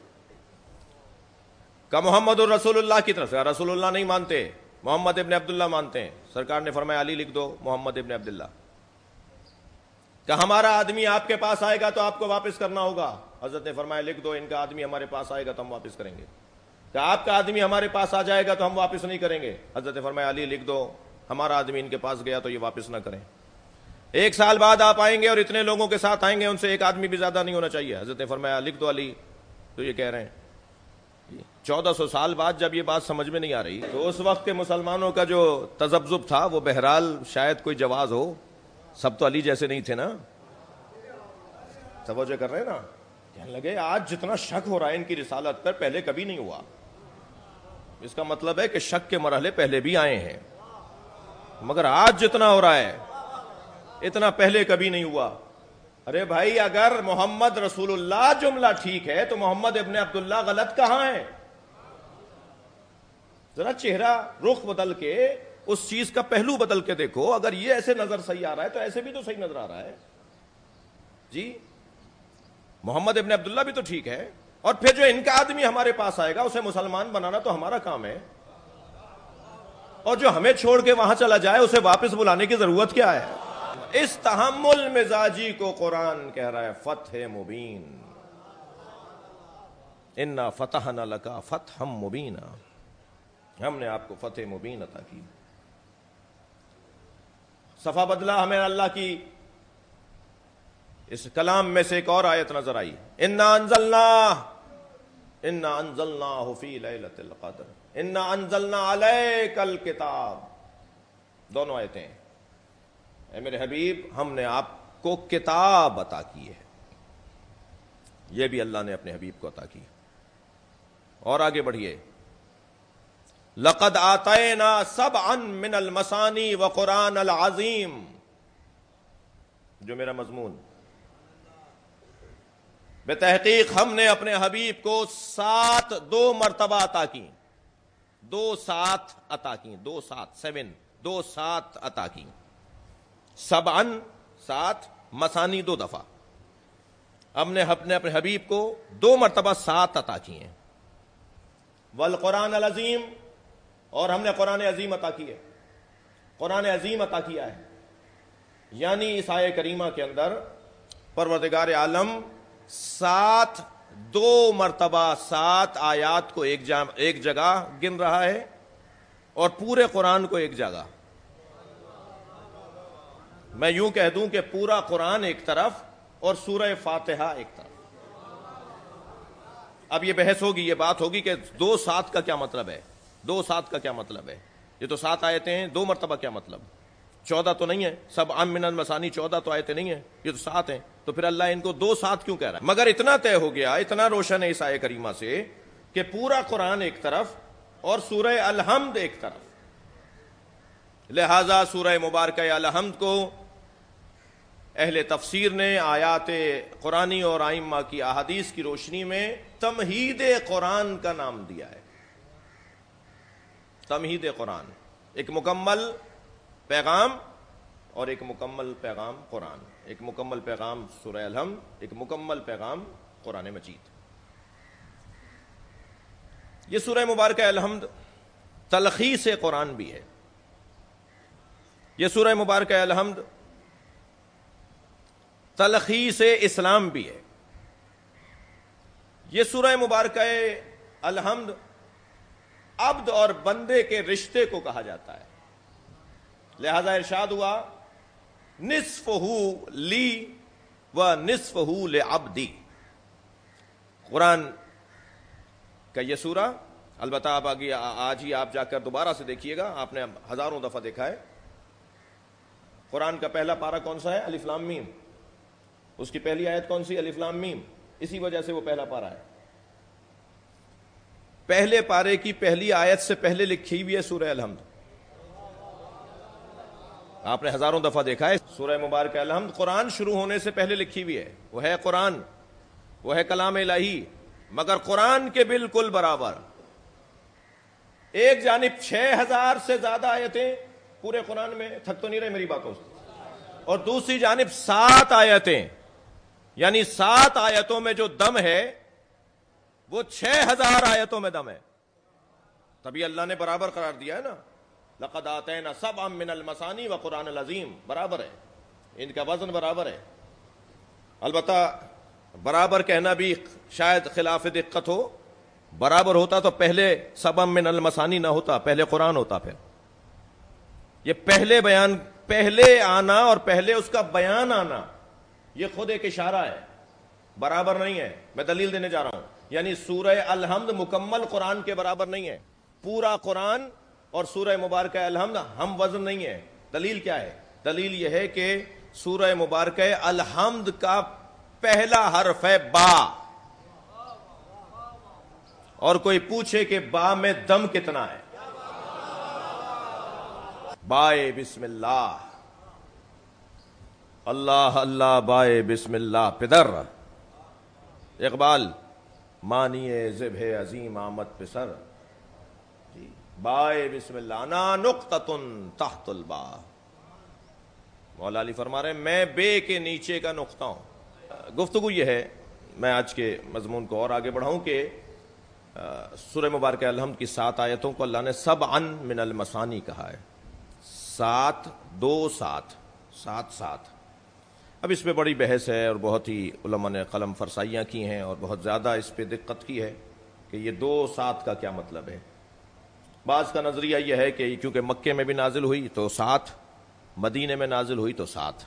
کہ محمد الرسول اللہ کی طرف سے، رسول اللہ نہیں مانتے، محمد ابن عبداللہ مانتے ہیں۔ سرکار نے فرمایا علی لکھ دو، محمد ابن عبداللہ۔ کہ ہمارا آدمی آپ کے پاس آئے گا تو آپ کو واپس کرنا ہوگا۔ حضرت نے فرمایا لکھ دو، ان کا آدمی ہمارے پاس آئے گا تو ہم واپس کریں گے۔ کہ آپ کا آدمی ہمارے پاس آ جائے گا تو ہم واپس نہیں کریں گے۔ حضرت نے فرمایا علی لکھ دو، ہمارا آدمی ان کے پاس گیا تو یہ واپس نہ کریں۔ ایک سال بعد آپ آئیں گے اور اتنے لوگوں کے ساتھ آئیں گے، ان سے ایک آدمی بھی زیادہ نہیں ہونا چاہیے۔ حضرت نے فرمایا لکھ دو علی، تو یہ کہہ رہے ہیں چودہ سو سال بعد جب یہ بات سمجھ میں نہیں آ رہی تو اس وقت کے مسلمانوں کا جو تذبذب تھا وہ بہرحال شاید کوئی جواز ہو۔ سب تو علی جیسے نہیں تھے نا، توجہ کر رہے ہیں نا۔ کہنے لگے آج جتنا شک ہو رہا ہے ان کی رسالت پر پہلے کبھی نہیں ہوا۔ اس کا مطلب ہے کہ شک کے مرحلے پہلے بھی آئے ہیں، مگر آج جتنا ہو رہا ہے اتنا پہلے کبھی نہیں ہوا۔ ارے بھائی اگر محمد رسول اللہ جملہ ٹھیک ہے تو محمد ابن عبداللہ غلط کہاں ہے؟ ذرا چہرہ رخ بدل کے اس چیز کا پہلو بدل کے دیکھو۔ اگر یہ ایسے نظر صحیح آ رہا ہے تو ایسے بھی تو صحیح نظر آ رہا ہے جی۔ محمد ابن عبداللہ بھی تو ٹھیک ہے، اور پھر جو ان کا آدمی ہمارے پاس آئے گا اسے مسلمان بنانا تو ہمارا کام ہے، اور جو ہمیں چھوڑ کے وہاں چلا جائے اسے واپس بلانے کی ضرورت کیا ہے؟ اس تحمل مزاجی کو قرآن کہہ رہا ہے فتح مبین، انا فتحنا لک فتحا مبینا، ہم نے آپ کو فتح مبین عطا کی۔ صفحہ بدلا ہمیں اللہ کی اس کلام میں سے ایک اور آیت نظر آئی، انا انزلنا انا انزلناہ فی لیلۃ القدر انا انزلنا علیک الکتاب، دونوں آیتیں۔ اے میرے حبیب ہم نے آپ کو کتاب عطا کی ہے، یہ بھی اللہ نے اپنے حبیب کو عطا کی۔ اور آگے بڑھیے، لقد آتینا سبعا من المثانی وقرآن العظیم، جو میرا مضمون، بے تحقیق ہم نے اپنے حبیب کو سات دو مرتبہ عطا کی، دو سات عطا کی، دو سات سیون دو سات عطا کی، سبعن سات، مثانی دو دفعہ، ہم نے اپنے اپنے حبیب کو دو مرتبہ سات عطا کیے ہیں۔ والقرآن العظیم، اور ہم نے قرآن عظیم عطا کی ہے، قرآن عظیم عطا کیا ہے، یعنی اس آیہ کریمہ کے اندر پروردگار عالم سات دو مرتبہ سات آیات کو ایک جام ایک جگہ گن رہا ہے، اور پورے قرآن کو ایک جگہ۔ میں یوں کہہ دوں کہ پورا قرآن ایک طرف اور سورہ فاتحہ ایک طرف۔ اب یہ بحث ہوگی، یہ بات ہوگی کہ دو سات کا کیا مطلب ہے، دو سات کا کیا مطلب ہے، یہ تو سات آیتیں ہیں، دو مرتبہ کیا مطلب؟ چودہ تو نہیں ہے، سب عام من المثانی چودہ تو آیتیں نہیں ہیں، یہ تو سات ہیں، تو پھر اللہ ان کو دو سات کیوں کہہ رہا ہے؟ مگر اتنا طے ہو گیا، اتنا روشن ہے اس آیہ کریمہ سے کہ پورا قرآن ایک طرف اور سورہ الحمد ایک طرف، لہذا سورہ مبارکہ الحمد کو اہل تفسیر نے آیات قرآنی اور ائمہ کی احادیث کی روشنی میں تمہید قرآن کا نام دیا ہے۔ تمہید قرآن، ایک مکمل پیغام اور ایک مکمل پیغام قرآن، ایک مکمل پیغام سورہ الحمد، ایک مکمل پیغام قرآن مجید۔ یہ سورہ مبارکہ الحمد تلخیص قرآن بھی ہے. یہ سورہ مبارکہ الحمد تلخیص اسلام بھی ہے. یہ سورہ مبارکہ الحمد عبد اور بندے کے رشتے کو کہا جاتا ہے. لہذا ارشاد ہوا نصفہ لی و نصفہ لعبدی. قرآن کا یہ سورہ البتہ آپ آگے آج ہی آپ جا کر دوبارہ سے دیکھیے گا, آپ نے ہزاروں دفعہ دیکھا ہے. قرآن کا پہلا پارہ کون سا ہے؟ الف لام میم. اس کی پہلی آیت کون سی؟ الف لام میم. اسی وجہ سے وہ پہلا پارہ ہے. پہلے پارے کی پہلی آیت سے پہلے لکھی ہوئی ہے سورہ الحمد. آپ نے ہزاروں دفعہ دیکھا ہے سورہ مبارکہ الحمد قرآن شروع ہونے سے پہلے لکھی ہوئی ہے. وہ ہے قرآن, وہ ہے کلام الہی, مگر قرآن کے بالکل برابر. ایک جانب چھ ہزار سے زیادہ آیتیں پورے قرآن میں, تھک تو نہیں رہے میری باتوں سے, اور دوسری جانب سات آیتیں, یعنی سات آیتوں میں جو دم ہے وہ چھ ہزار آیتوں میں دم ہے. تبھی اللہ نے برابر قرار دیا ہے نا, لقد آتینا سبعا من المثانی وقرآن العظیم. برابر ہے, ان کا وزن برابر ہے. البتہ برابر کہنا بھی شاید خلاف دقت ہو. برابر ہوتا تو پہلے سبعا من المثانی نہ ہوتا, پہلے قرآن ہوتا. پھر یہ پہلے بیان, پہلے آنا اور پہلے اس کا بیان آنا, یہ خود ایک اشارہ ہے, برابر نہیں ہے. میں دلیل دینے جا رہا ہوں. یعنی سورہ الحمد مکمل قرآن کے برابر نہیں ہے. پورا قرآن اور سورہ مبارکہ الحمد ہم وزن نہیں ہے. دلیل کیا ہے؟ دلیل یہ ہے کہ سورہ مبارکہ الحمد کا پہلا حرف ہے با, اور کوئی پوچھے کہ با میں دم کتنا ہے, بائے بسم اللہ, اللہ اللہ بائے بسم اللہ پدر. اقبال مانیے ذبح عظیم آمد پسر, بائے بسم اللہ انا نقطۃ تحت البا. مولا علی فرما رہے ہیں میں بے کے نیچے کا نقطہ ہوں. گفتگو یہ ہے, میں آج کے مضمون کو اور آگے بڑھاؤں, کہ سورہ مبارکہ الحمد کی سات آیتوں کو اللہ نے سبعا من المثانی کہا ہے. سات, دو سات, سات سات. اب اس پہ بڑی بحث ہے اور بہت ہی علماء نے قلم فرسائیاں کی ہیں اور بہت زیادہ اس پہ دقت کی ہے کہ یہ دو سات کا کیا مطلب ہے. بعض کا نظریہ یہ ہے کہ کیونکہ مکے میں بھی نازل ہوئی تو سات, مدینے میں نازل ہوئی تو سات,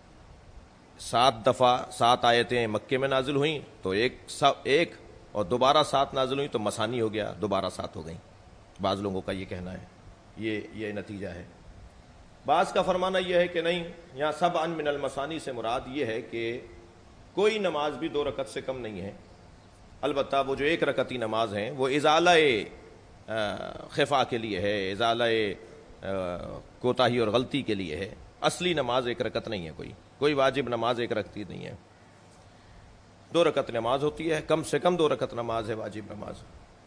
سات دفعہ سات آیتیں مکے میں نازل ہوئیں تو ایک ایک اور دوبارہ سات نازل ہوئی تو مسانی ہو گیا, دوبارہ سات ہو گئیں. بعض لوگوں کا یہ کہنا ہے, یہ یہ نتیجہ ہے. بعض کا فرمانا یہ ہے کہ نہیں, یہاں سبعا من المثانی سے مراد یہ ہے کہ کوئی نماز بھی دو رکعت سے کم نہیں ہے. البتہ وہ جو ایک رکعتی نماز ہیں وہ ازالہ خفا کے لیے ہے, ازالہ کوتاہی اور غلطی کے لیے ہے. اصلی نماز ایک رکعت نہیں ہے, کوئی کوئی واجب نماز ایک رکعتی نہیں ہے. دو رکعت نماز ہوتی ہے, کم سے کم دو رکعت نماز ہے واجب نماز.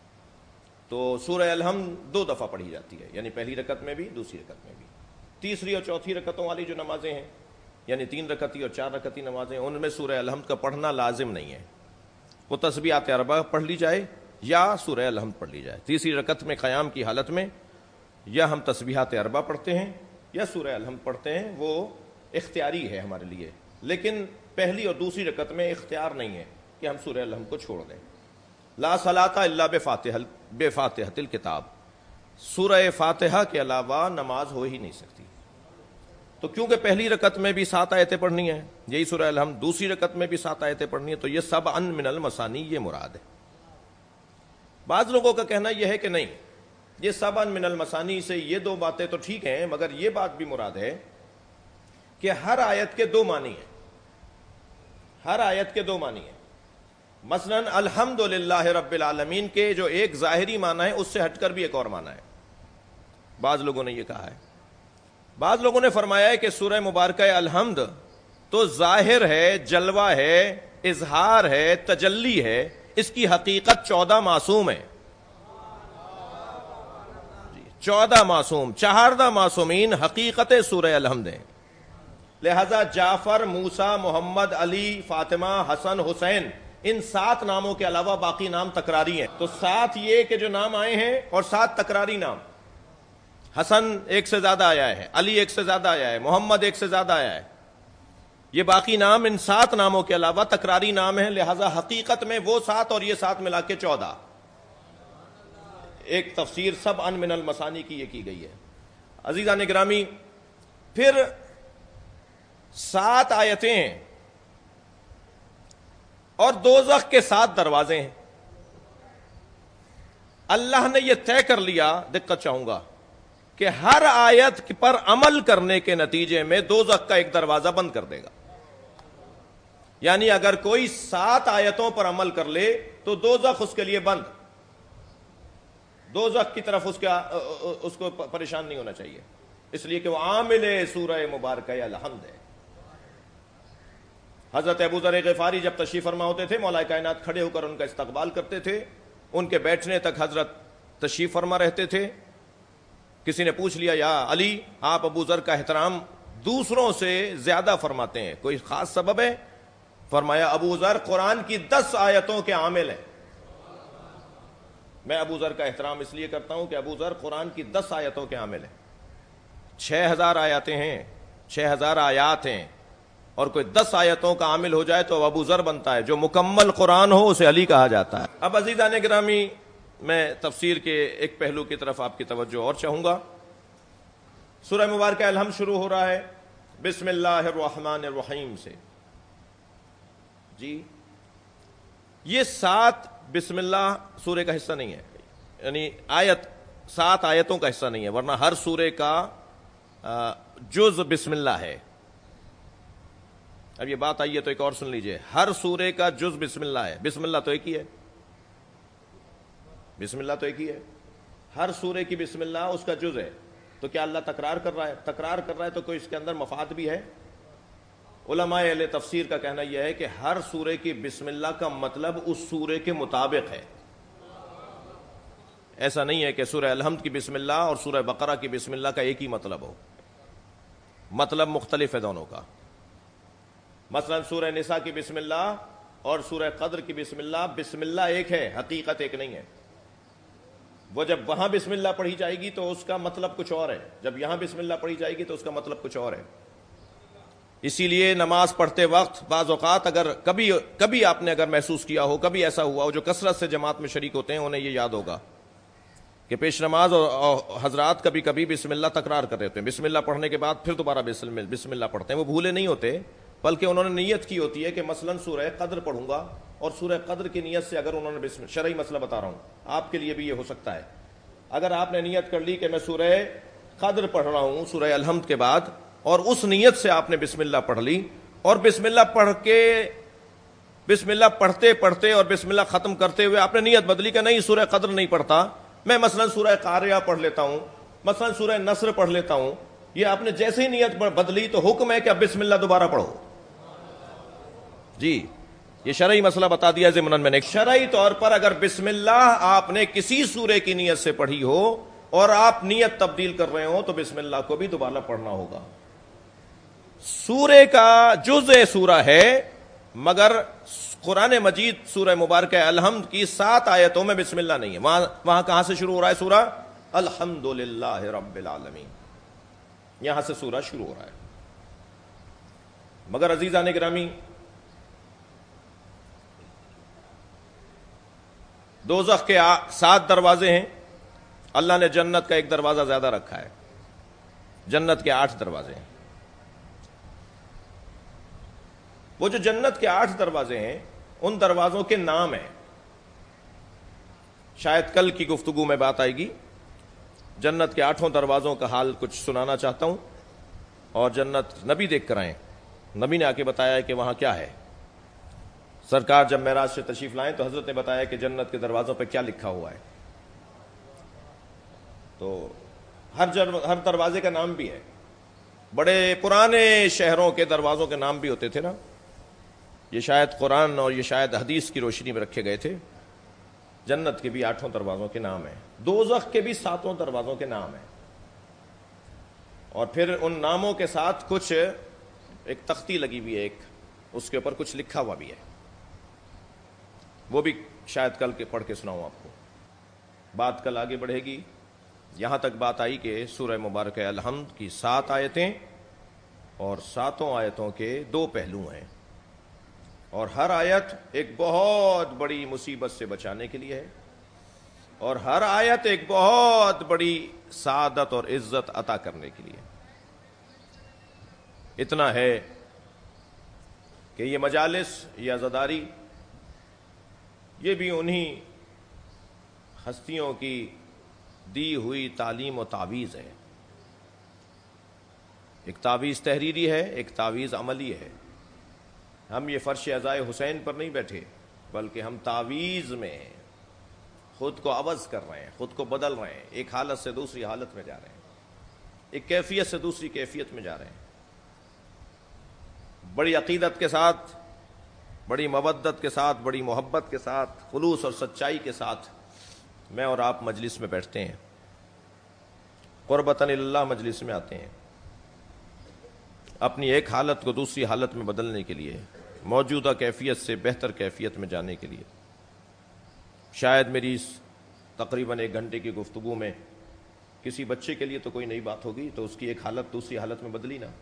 تو سورہ الحمد دو دفعہ پڑھی جاتی ہے, یعنی پہلی رکعت میں بھی دوسری رکعت میں بھی. تیسری اور چوتھی رکعتوں والی جو نمازیں ہیں, یعنی تین رکعتی اور چار رکعتی نمازیں, ان میں سورہ الحمد کا پڑھنا لازم نہیں ہے. وہ تسبیحات اربع پڑھ لی جائے یا سورہ الحمد پڑھ لی جائے. تیسری رکعت میں قیام کی حالت میں یا ہم تسبیحات اربع پڑھتے ہیں یا سورہ الحمد پڑھتے ہیں, وہ اختیاری ہے ہمارے لیے. لیکن پہلی اور دوسری رکعت میں اختیار نہیں ہے کہ ہم سورہ الحمد کو چھوڑ دیں. لا صلاۃ الا بفاتحہ بفاتحۃ الکتاب, سورہ فاتحہ کے علاوہ نماز ہو ہی نہیں سکتی. تو کیونکہ پہلی رکعت میں بھی سات آیتیں پڑھنی ہیں, یہی سورہ الحمد, دوسری رکعت میں بھی سات آیتیں پڑھنی ہیں, تو یہ سبعا من المثانی یہ مراد ہے. بعض لوگوں کا کہنا یہ ہے کہ نہیں, یہ سبعا من المثانی سے یہ دو باتیں تو ٹھیک ہیں, مگر یہ بات بھی مراد ہے کہ ہر آیت کے دو معنی ہیں, ہر آیت کے دو معنی ہیں. مثلا الحمدللہ رب العالمین کے جو ایک ظاہری معنی ہے اس سے ہٹ کر بھی ایک اور معنی ہے. بعض لوگوں نے یہ کہا ہے. بعض لوگوں نے فرمایا ہے کہ سورہ مبارکہ الحمد تو ظاہر ہے, جلوہ ہے, اظہار ہے, تجلی ہے, اس کی حقیقت چودہ معصوم ہے. چودہ معصوم, چہاردہ معصومین حقیقت سورہ الحمد ہیں. لہذا جعفر, موسیٰ, محمد, علی, فاطمہ, حسن, حسین, ان سات ناموں کے علاوہ باقی نام تکراری ہیں. تو سات یہ کہ جو نام آئے ہیں اور سات تکراری نام, حسن ایک سے زیادہ آیا ہے، علی ایک سے زیادہ آیا ہے، محمد ایک سے زیادہ آیا ہے. یہ باقی نام ان سات ناموں کے علاوہ تکراری نام ہیں، لہذا حقیقت میں وہ سات اور یہ سات ملا کے چودہ. ایک تفسیر سب ان من المثانی کی یہ کی گئی ہے. عزیزان گرامی، پھر سات آیتیں ہیں اور دوزخ کے سات دروازے ہیں. اللہ نے یہ طے کر لیا، دقت چاہوں گا، کہ ہر آیت پر عمل کرنے کے نتیجے میں دوزخ کا ایک دروازہ بند کر دے گا. یعنی اگر کوئی سات آیتوں پر عمل کر لے تو دوزخ اس کے لیے بند، دوزخ کی طرف اس کا اس کو پریشان نہیں ہونا چاہیے، اس لیے کہ وہ عامل سورہ مبارکہ الحمد ہے. حضرت ابو ذر غفاری جب تشریف فرما ہوتے تھے، مولا کائنات کھڑے ہو کر ان کا استقبال کرتے تھے، ان کے بیٹھنے تک حضرت تشریف فرما رہتے تھے. کسی نے پوچھ لیا، یا علی آپ ابو ذر کا احترام دوسروں سے زیادہ فرماتے ہیں، کوئی خاص سبب ہے؟ فرمایا ابو ذر قرآن کی دس آیتوں کے عامل ہیں. میں ابو ذر کا احترام اس لیے کرتا ہوں کہ ابو ذر قرآن کی دس آیتوں کے عامل ہیں. چھ ہزار آیاتیں ہیں، چھ ہزار آیات ہیں، اور کوئی دس آیتوں کا عامل ہو جائے تو ابو ذر بنتا ہے. جو مکمل قرآن ہو اسے علی کہا جاتا ہے. اب عزیزان گرامی، میں تفسیر کے ایک پہلو کی طرف آپ کی توجہ اور چاہوں گا. سورہ مبارکہ الحمد شروع ہو رہا ہے بسم اللہ الرحمن الرحیم سے. جی یہ سات بسم اللہ سورے کا حصہ نہیں ہے، یعنی آیت سات آیتوں کا حصہ نہیں ہے، ورنہ ہر سورے کا جز بسم اللہ ہے. اب یہ بات آئی ہے تو ایک اور سن لیجئے، ہر سورے کا جز بسم اللہ ہے. بسم اللہ تو ایک ہی ہے، بسم اللہ تو ایک ہی ہے. ہر سورے کی بسم اللہ اس کا جز ہے. تو کیا اللہ تکرار کر رہا ہے؟ تکرار کر رہا ہے تو کوئی اس کے اندر مفاد بھی ہے؟ علماء اہل تفسیر کا کہنا یہ ہے کہ ہر سورے کی بسم اللہ کا مطلب اس سورے کے مطابق ہے. ایسا نہیں ہے کہ سورہ الحمد کی بسم اللہ اور سورہ بقرہ کی بسم اللہ کا ایک ہی مطلب ہو، مطلب مختلف ہے دونوں کا. مثلا سورہ نساء کی بسم اللہ اور سورہ قدر کی بسم اللہ، بسم اللہ ایک ہے، حقیقت ایک نہیں ہے. وہ جب وہاں بسم اللہ پڑھی جائے گی تو اس کا مطلب کچھ اور ہے، جب یہاں بسم اللہ پڑھی جائے گی تو اس کا مطلب کچھ اور ہے. اسی لیے نماز پڑھتے وقت بعض اوقات اگر کبھی کبھی آپ نے اگر محسوس کیا ہو، کبھی ایسا ہوا ہو، جو کثرت سے جماعت میں شریک ہوتے ہیں انہیں یہ یاد ہوگا کہ پیش نماز اور حضرات کبھی کبھی بسم اللہ تکرار کر رہے ہوتے ہیں. بسم اللہ پڑھنے کے بعد پھر دوبارہ بسم اللہ پڑھتے ہیں. وہ بھولے نہیں ہوتے، بلکہ انہوں نے نیت کی ہوتی ہے کہ مثلا سورہ قدر پڑھوں گا، اور سورہ قدر کی نیت سے اگر انہوں نے بسم شرعی مسئلہ بتا رہا ہوں، آپ کے لیے بھی یہ ہو سکتا ہے. اگر آپ نے نیت کر لی کہ میں سورہ قدر پڑھ رہا ہوں سورہ الحمد کے بعد، اور اس نیت سے آپ نے بسم اللہ پڑھ لی، اور بسم اللہ پڑھ کے بسم اللہ پڑھتے پڑھتے اور بسم اللہ ختم کرتے ہوئے آپ نے نیت بدلی کہ نہیں سورہ قدر نہیں پڑھتا، میں مثلا سورہ قاریہ پڑھ لیتا ہوں، مثلا سورہ نصر پڑھ لیتا ہوں، یہ آپ نے جیسے ہی نیت بدلی تو حکم ہے کہ اب بسم اللہ دوبارہ پڑھو. جی یہ شرعی مسئلہ بتا دیا ضمناً میں نے. شرعی طور پر اگر بسم اللہ آپ نے کسی سورے کی نیت سے پڑھی ہو اور آپ نیت تبدیل کر رہے ہو تو بسم اللہ کو بھی دوبارہ پڑھنا ہوگا. سورے کا جزء سورہ ہے، مگر قرآن مجید سورہ مبارکہ الحمد کی سات آیتوں میں بسم اللہ نہیں ہے. وہاں وہاں کہاں سے شروع ہو رہا ہے سورہ؟ الحمدللہ رب العالمین، یہاں سے سورہ شروع ہو رہا ہے. مگر عزیزان گرامی، دوزخ کے سات دروازے ہیں. اللہ نے جنت کا ایک دروازہ زیادہ رکھا ہے، جنت کے آٹھ دروازے ہیں. وہ جو جنت کے آٹھ دروازے ہیں ان دروازوں کے نام ہیں. شاید کل کی گفتگو میں بات آئے گی. جنت کے آٹھوں دروازوں کا حال کچھ سنانا چاہتا ہوں، اور جنت نبی دیکھ کر آئیں. نبی نے آ کے بتایا کہ وہاں کیا ہے. سرکار جب معراج سے تشریف لائیں تو حضرت نے بتایا کہ جنت کے دروازوں پہ کیا لکھا ہوا ہے. تو ہر ہر دروازے کا نام بھی ہے. بڑے پرانے شہروں کے دروازوں کے نام بھی ہوتے تھے نا، یہ شاید قرآن اور یہ شاید حدیث کی روشنی میں رکھے گئے تھے. جنت کے بھی آٹھوں دروازوں کے نام ہیں، دوزخ کے بھی ساتوں دروازوں کے نام ہیں. اور پھر ان ناموں کے ساتھ کچھ ایک تختی لگی ہوئی ہے، ایک اس کے اوپر کچھ لکھا ہوا بھی ہے. وہ بھی شاید کل کے پڑھ کے سناؤں آپ کو. بات کل آگے بڑھے گی یہاں تک بات آئی کہ سورہ مبارکہ الحمد کی سات آیتیں اور ساتوں آیتوں کے دو پہلو ہیں، اور ہر آیت ایک بہت بڑی مصیبت سے بچانے کے لیے ہے، اور ہر آیت ایک بہت بڑی سعادت اور عزت عطا کرنے کے لیے۔ اتنا ہے کہ یہ مجالس یا عزاداری یہ بھی انہی ہستیوں کی دی ہوئی تعلیم و تعویذ ہے۔ ایک تعویذ تحریری ہے، ایک تعویذ عملی ہے۔ ہم یہ فرش عزائے حسین پر نہیں بیٹھے، بلکہ ہم تعویذ میں خود کو عوض کر رہے ہیں، خود کو بدل رہے ہیں، ایک حالت سے دوسری حالت میں جا رہے ہیں، ایک کیفیت سے دوسری کیفیت میں جا رہے ہیں۔ بڑی عقیدت کے ساتھ، بڑی مودت کے ساتھ، بڑی محبت کے ساتھ، خلوص اور سچائی کے ساتھ میں اور آپ مجلس میں بیٹھتے ہیں، قربتاً اللہ مجلس میں آتے ہیں، اپنی ایک حالت کو دوسری حالت میں بدلنے کے لیے، موجودہ کیفیت سے بہتر کیفیت میں جانے کے لیے۔ شاید میری اس تقریباً ایک گھنٹے کی گفتگو میں کسی بچے کے لیے تو کوئی نئی بات ہوگی، تو اس کی ایک حالت دوسری حالت میں بدلی نا،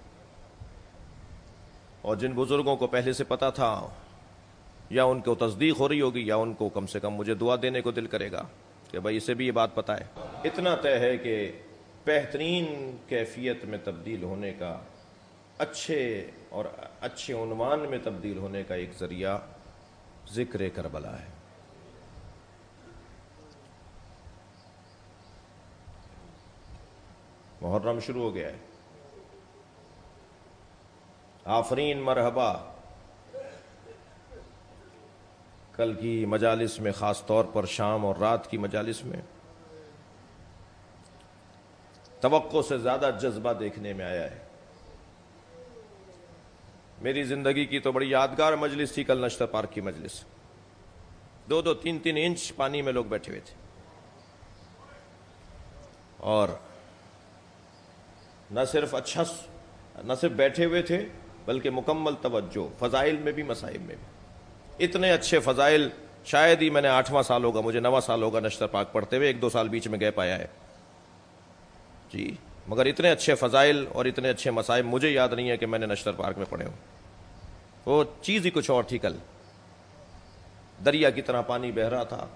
اور جن بزرگوں کو پہلے سے پتا تھا یا ان کو تصدیق ہو رہی ہوگی، یا ان کو کم سے کم مجھے دعا دینے کو دل کرے گا کہ بھائی اسے بھی یہ بات پتہ ہے۔ اتنا طے ہے کہ بہترین کیفیت میں تبدیل ہونے کا، اچھے اور اچھے عنوان میں تبدیل ہونے کا ایک ذریعہ ذکر کربلا ہے۔ محرم شروع ہو گیا ہے، آفرین مرحبا۔ کل کی مجالس میں، خاص طور پر شام اور رات کی مجالس میں، توقع سے زیادہ جذبہ دیکھنے میں آیا ہے۔ میری زندگی کی تو بڑی یادگار مجلس تھی کل نشتر پارک کی مجلس۔ دو دو تین تین انچ پانی میں لوگ بیٹھے ہوئے تھے، اور نہ صرف اچھا نہ صرف بیٹھے ہوئے تھے بلکہ مکمل توجہ، فضائل میں بھی مصائب میں بھی۔ اتنے اچھے فضائل شاید ہی میں نے آٹھواں سال ہوگا، مجھے نواں سال ہوگا نشتر پاک پڑھتے ہوئے، ایک دو سال بیچ میں گیپ آیا ہے جی، مگر اتنے اچھے فضائل اور اتنے اچھے مصائب مجھے یاد نہیں ہے کہ میں نے نشتر پارک میں پڑھے ہوں۔ وہ چیز ہی کچھ اور تھی کل، دریا کی طرح پانی بہہ رہا تھا،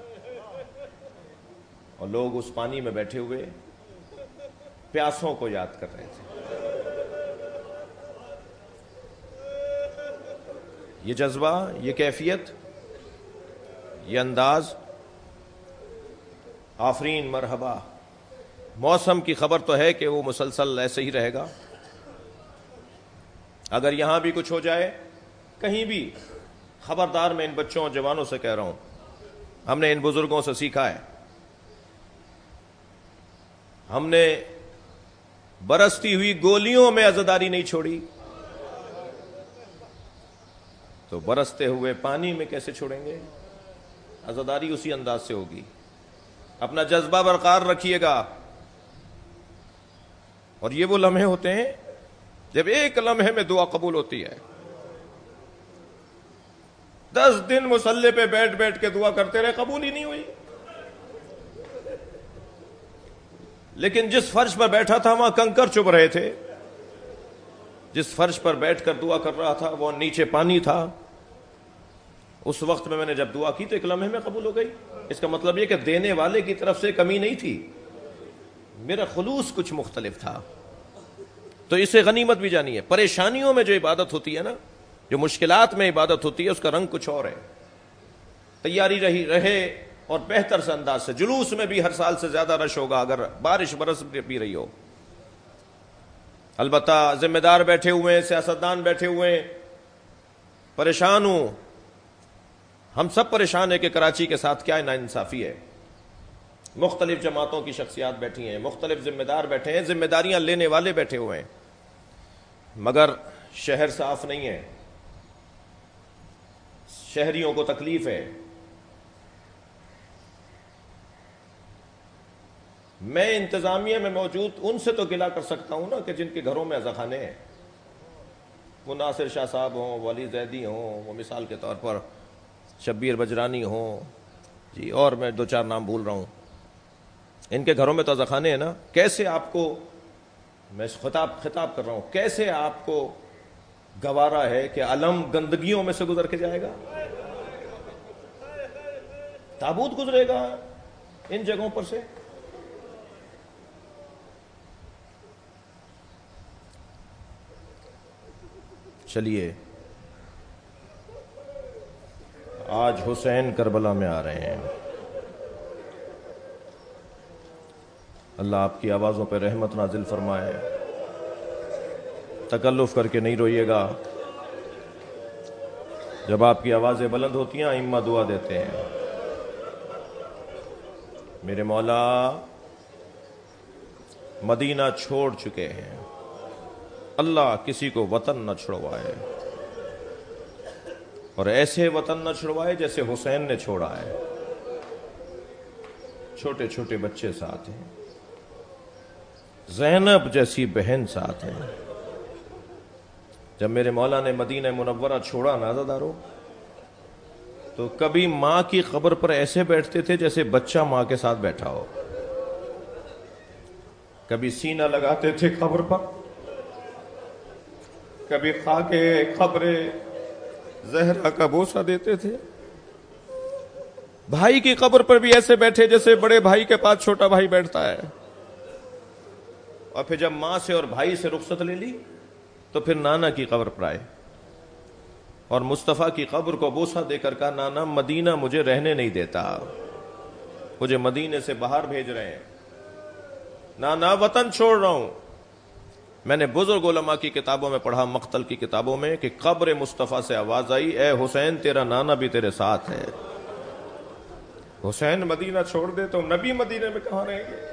اور لوگ اس پانی میں بیٹھے ہوئے پیاسوں کو یاد کر رہے تھے۔ یہ جذبہ، یہ کیفیت، یہ انداز، آفرین مرحبا۔ موسم کی خبر تو ہے کہ وہ مسلسل ایسے ہی رہے گا۔ اگر یہاں بھی کچھ ہو جائے، کہیں بھی، خبردار میں ان بچوں اور جوانوں سے کہہ رہا ہوں، ہم نے ان بزرگوں سے سیکھا ہے، ہم نے برستی ہوئی گولیوں میں عزاداری نہیں چھوڑی، تو برستے ہوئے پانی میں کیسے چھوڑیں گے؟ عزاداری اسی انداز سے ہوگی۔ اپنا جذبہ برقرار رکھیے گا، اور یہ وہ لمحے ہوتے ہیں جب ایک لمحے میں دعا قبول ہوتی ہے۔ دس دن مصلی پہ بیٹھ بیٹھ کے دعا کرتے رہے، قبول ہی نہیں ہوئی۔ لیکن جس فرش پر بیٹھا تھا وہاں کنکر چبھ رہے تھے، جس فرش پر بیٹھ کر دعا کر رہا تھا وہ نیچے پانی تھا۔ اس وقت میں میں نے جب دعا کی تو ایک لمحے میں قبول ہو گئی۔ اس کا مطلب یہ کہ دینے والے کی طرف سے کمی نہیں تھی، میرا خلوص کچھ مختلف تھا۔ تو اسے غنیمت بھی جانی ہے۔ پریشانیوں میں جو عبادت ہوتی ہے نا، جو مشکلات میں عبادت ہوتی ہے، اس کا رنگ کچھ اور ہے۔ تیاری رہی رہے اور بہتر سے انداز سے، جلوس میں بھی ہر سال سے زیادہ رش ہوگا اگر بارش برس بھی رہی ہو۔ البتہ ذمہ دار بیٹھے ہوئے ہیں، سیاستدان بیٹھے ہوئے ہیں، پریشان ہوں، ہم سب پریشان ہیں کہ کراچی کے ساتھ کیا ناانصافی ہے۔ مختلف جماعتوں کی شخصیات بیٹھی ہیں، مختلف ذمہ دار بیٹھے ہیں، ذمہ داریاں لینے والے بیٹھے ہوئے ہیں، مگر شہر صاف نہیں ہے، شہریوں کو تکلیف ہے۔ میں انتظامیہ میں موجود ان سے تو گلہ کر سکتا ہوں نا کہ جن کے گھروں میں اذاخانے ہیں، وہ ناصر شاہ صاحب ہوں، ولی زیدی ہوں، وہ مثال کے طور پر شبیر بجرانی ہوں، جی اور میں دو چار نام بھول رہا ہوں، ان کے گھروں میں تو ازخانے ہیں نا. کیسے آپ کو، میں خطاب خطاب کر رہا ہوں، کیسے آپ کو گوارا ہے کہ علم گندگیوں میں سے گزر کے جائے گا؟ تابوت گزرے گا ان جگہوں پر سے. چلیے آج حسین کربلا میں آ رہے ہیں. اللہ آپ کی آوازوں پہ رحمت نازل فرمائے. تکلف کر کے نہیں روئیے گا. جب آپ کی آوازیں بلند ہوتی ہیں ائمہ دعا دیتے ہیں، میرے مولا مدینہ چھوڑ چکے ہیں، اللہ کسی کو وطن نہ چھڑوائے، اور ایسے وطن نہ چھڑوائے جیسے حسین نے چھوڑا ہے. چھوٹے چھوٹے بچے ساتھ ہیں، زینب جیسی بہن ساتھ ہیں. جب میرے مولا نے مدینہ منورہ چھوڑا نا عزادارو، تو کبھی ماں کی قبر پر ایسے بیٹھتے تھے جیسے بچہ ماں کے ساتھ بیٹھا ہو. کبھی سینہ لگاتے تھے قبر پر، کبھی خاکے قبر زہرا کا بوسہ دیتے تھے. بھائی کی قبر پر بھی ایسے بیٹھے جیسے بڑے بھائی کے پاس چھوٹا بھائی بیٹھتا ہے. اور پھر جب ماں سے اور بھائی سے رخصت لے لی تو پھر نانا کی قبر پر آئے اور مصطفیٰ کی قبر کو بوسہ دے کر کہا، نانا مدینہ مجھے رہنے نہیں دیتا، مجھے مدینے سے باہر بھیج رہے ہیں، نانا وطن چھوڑ رہا ہوں. میں نے بزرگ علماء کی کتابوں میں پڑھا، مقتل کی کتابوں میں، کہ قبر مصطفیٰ سے آواز آئی، اے حسین تیرا نانا بھی تیرے ساتھ ہے. حسین مدینہ چھوڑ دے تو نبی مدینے میں کہاں رہیں گے؟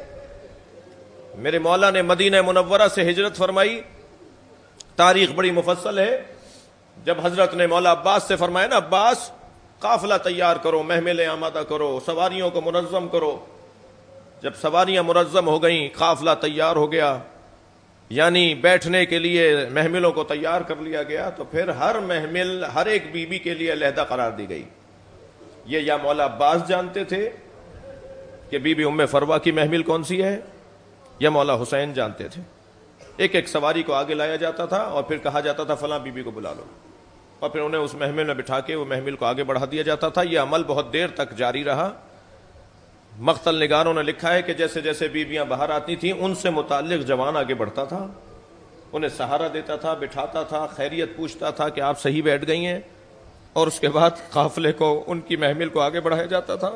میرے مولا نے مدینہ منورہ سے ہجرت فرمائی. تاریخ بڑی مفصل ہے. جب حضرت نے مولا عباس سے فرمایا نا، عباس قافلہ تیار کرو، محملیں آمادہ کرو، سواریوں کو منظم کرو. جب سواریاں منظم ہو گئیں، قافلہ تیار ہو گیا، یعنی بیٹھنے کے لیے محملوں کو تیار کر لیا گیا، تو پھر ہر محمل ہر ایک بی بی کے لیے علیحدہ قرار دی گئی. یہ یا مولا عباس جانتے تھے کہ بی بی ام فروہ کی محمل کون سی ہے، یا مولا حسین جانتے تھے. ایک ایک سواری کو آگے لایا جاتا تھا اور پھر کہا جاتا تھا فلاں بی بی کو بلا لو، اور پھر انہیں اس محمل میں بٹھا کے وہ محمل کو آگے بڑھا دیا جاتا تھا. یہ عمل بہت دیر تک جاری رہا. مقتل نگاروں نے لکھا ہے کہ جیسے جیسے بیویاں باہر آتی تھیں ان سے متعلق جوان آگے بڑھتا تھا، انہیں سہارا دیتا تھا، بٹھاتا تھا، خیریت پوچھتا تھا کہ آپ صحیح بیٹھ گئی ہیں، اور اس کے بعد قافلے کو، ان کی محمل کو آگے بڑھایا جاتا تھا.